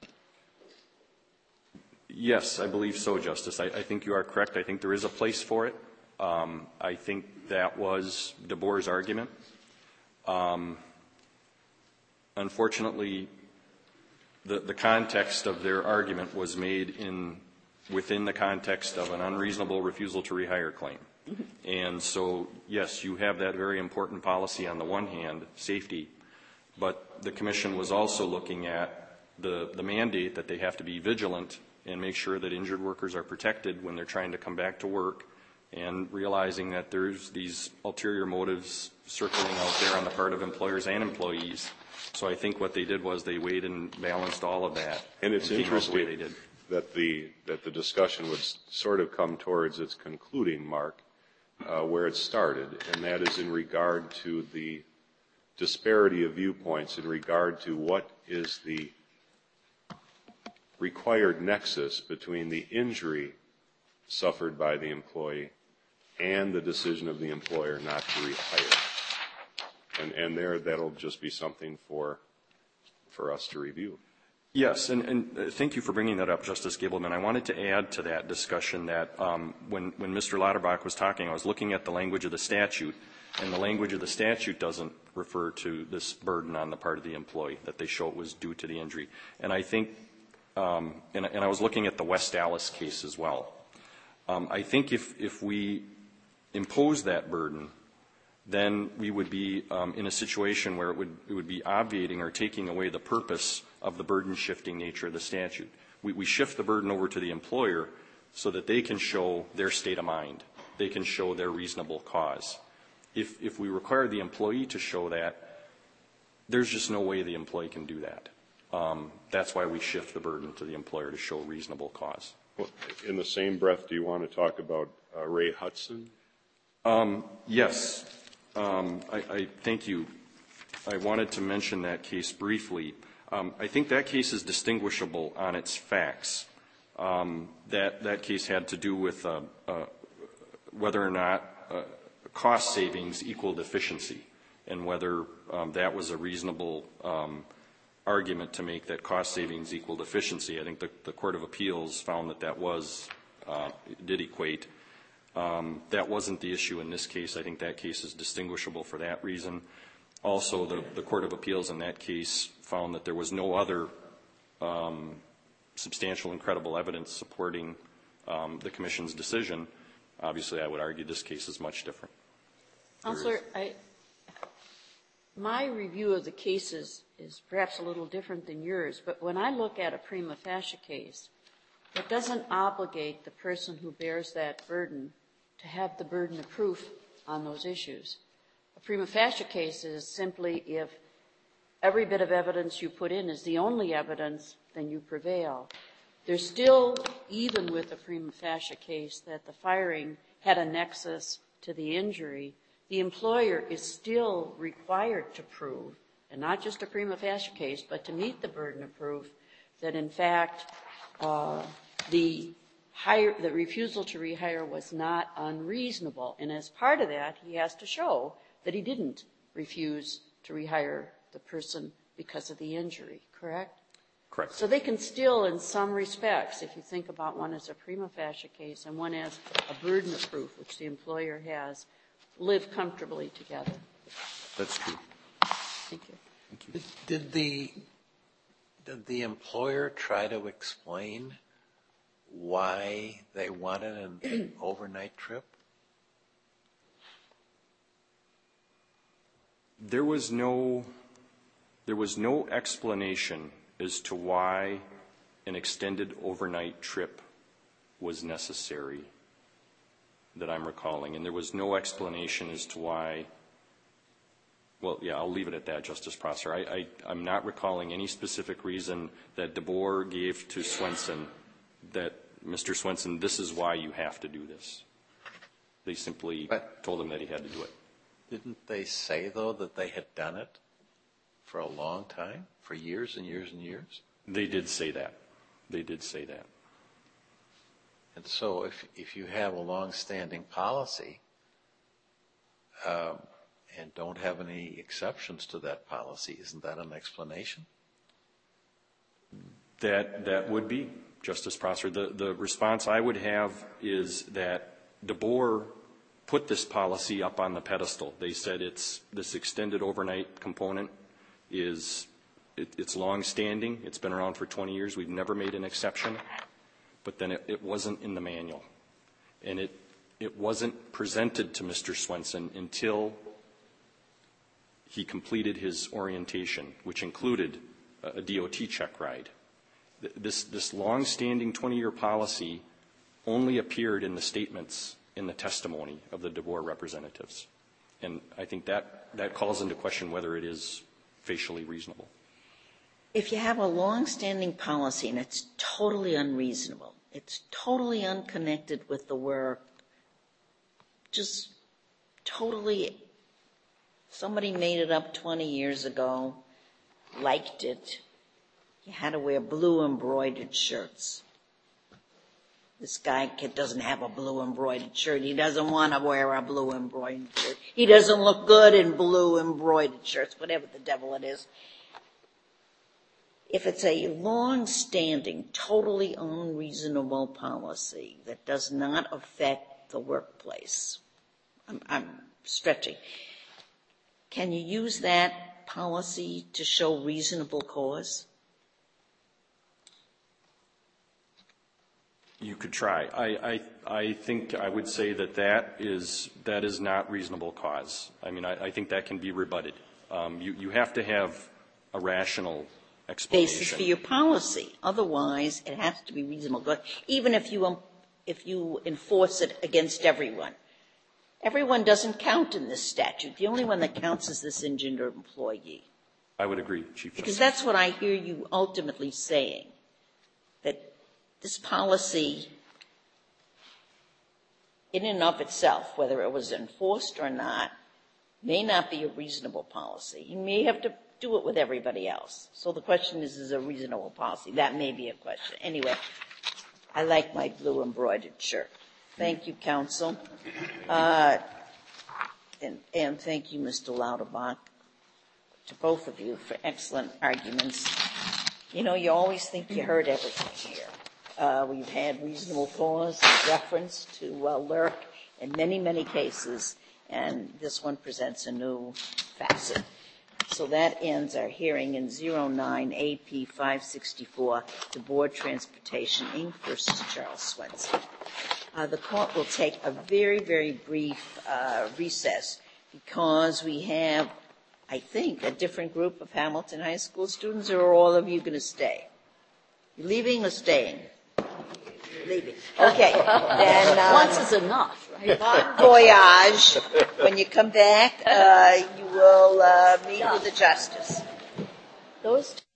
[SPEAKER 3] Yes, I believe so, Justice. I think you are correct. I think there is a place for it. I think that was DeBoer's argument. Unfortunately, the context of their argument was made within the context of an unreasonable refusal to rehire claim. And so, yes, you have that very important policy on the one hand, safety, but the Commission was also looking at the mandate that they have to be vigilant and make sure that injured workers are protected when they're trying to come back to work, and realizing that there's these ulterior motives circling out there on the part of employers and employees. So I think what they did was they weighed and balanced all of that.
[SPEAKER 7] And it's interesting
[SPEAKER 3] they did.
[SPEAKER 7] that the discussion would sort of come towards its concluding mark where it started, and that is in regard to the disparity of viewpoints in regard to what is the required nexus between the injury suffered by the employee and the decision of the employer not to rehire. And there, that'll just be something for us to review.
[SPEAKER 3] Yes, and thank you for bringing that up, Justice Gableman. I wanted to add to that discussion that when Mr. Lauterbach was talking, I was looking at the language of the statute, and the language of the statute doesn't refer to this burden on the part of the employee, that they show it was due to the injury. And I think, and I was looking at the West Allis case as well. I think if we impose that burden, then we would be in a situation where it would be obviating or taking away the purpose of the burden-shifting nature of the statute. We shift the burden over to the employer so that they can show their state of mind. They can show their reasonable cause. If we require the employee to show that, there's just no way the employee can do that. That's why we shift the burden to the employer to show reasonable cause.
[SPEAKER 7] Well, in the same breath, do you want to talk about Ray Hudson?
[SPEAKER 3] Yes. I thank you. I wanted to mention that case briefly. I think that case is distinguishable on its facts. That case had to do with whether or not cost savings equaled efficiency, and whether that was a reasonable argument to make that cost savings equaled efficiency. I think the Court of Appeals found that was did equate. That wasn't the issue in this case. I think that case is distinguishable for that reason. Also, the Court of Appeals in that case found that there was no other substantial and credible evidence supporting the Commission's decision. Obviously, I would argue this case is much different.
[SPEAKER 5] Counselor, my review of the cases is perhaps a little different than yours, but when I look at a prima facie case, it doesn't obligate the person who bears that burden to have the burden of proof on those issues. A prima facie case is simply if every bit of evidence you put in is the only evidence, then you prevail. There's still, even with a prima facie case, that the firing had a nexus to the injury, the employer is still required to prove, and not just a prima facie case, but to meet the burden of proof, that in fact the refusal to rehire was not unreasonable. And as part of that, he has to show that he didn't refuse to rehire the person because of the injury, correct?
[SPEAKER 3] Correct.
[SPEAKER 5] So they can still, in some respects, if you think about one as a prima facie case and one as a burden of proof, which the employer has, live comfortably together.
[SPEAKER 3] That's true.
[SPEAKER 5] Thank you.
[SPEAKER 9] Did the employer try to explain why they wanted an overnight trip?
[SPEAKER 3] There was no explanation as to why an extended overnight trip was necessary that I'm recalling, and there was no explanation as to why. Well, yeah, I'll leave it at that, Justice Prosser. I'm not recalling any specific reason that DeBoer gave to Swenson that, Mr. Swenson, this is why you have to do this. They simply told him that he had to do it.
[SPEAKER 9] Didn't they say, though, that they had done it for a long time, for years and years and years?
[SPEAKER 3] They did say that. They did say that.
[SPEAKER 9] And so if you have a long-standing policy and don't have any exceptions to that policy, isn't that an explanation?
[SPEAKER 3] That would be, Justice Prosser. The response I would have is that DeBoer put this policy up on the pedestal. They said this extended overnight component it's long-standing. It's been around for 20 years. We've never made an exception. But then it wasn't in the manual. And it wasn't presented to Mr. Swenson until he completed his orientation, which included a DOT check ride. This long-standing 20-year policy only appeared in the statements in the testimony of the DeBoer representatives. And I think that calls into question whether it is facially reasonable.
[SPEAKER 2] If you have a long-standing policy and it's totally unreasonable, it's totally unconnected with the work, just totally, somebody made it up 20 years ago, liked it, you had to wear blue embroidered shirts. This guy doesn't have a blue embroidered shirt. He doesn't want to wear a blue embroidered shirt. He doesn't look good in blue embroidered shirts, whatever the devil it is. If it's a long-standing, totally unreasonable policy that does not affect the workplace, I'm stretching, can you use that policy to show reasonable cause?
[SPEAKER 3] You could try. I think I would say that is not reasonable cause. I mean, I think that can be rebutted. You have to have a rational explanation.
[SPEAKER 2] Basis for your policy. Otherwise, it has to be reasonable. Even if you enforce it against everyone. Everyone doesn't count in this statute. The only one that counts is this injured employee.
[SPEAKER 3] I would agree, Chief Justice.
[SPEAKER 2] Because that's what I hear you ultimately saying, that this policy, in and of itself, whether it was enforced or not, may not be a reasonable policy. You may have to do it with everybody else. So the question is a reasonable policy? That may be a question. Anyway, I like my blue embroidered shirt. Thank you, counsel. And thank you, Mr. Lauterbach, to both of you for excellent arguments. You know, you always think you heard everything here. We've had reasonable cause and reference to Lurk in many, many cases, and this one presents a new facet. So that ends our hearing in 09 AP 564, the Board Transportation, Inc. versus Charles Swenson. The court will take a very, very brief recess because we have, I think, a different group of Hamilton High School students, or are all of you going to stay? You leaving or staying? Leaving. Okay. Then,
[SPEAKER 5] Once is enough, right?
[SPEAKER 2] Bon voyage. When you come back, you will meet with the justice.
[SPEAKER 5] Those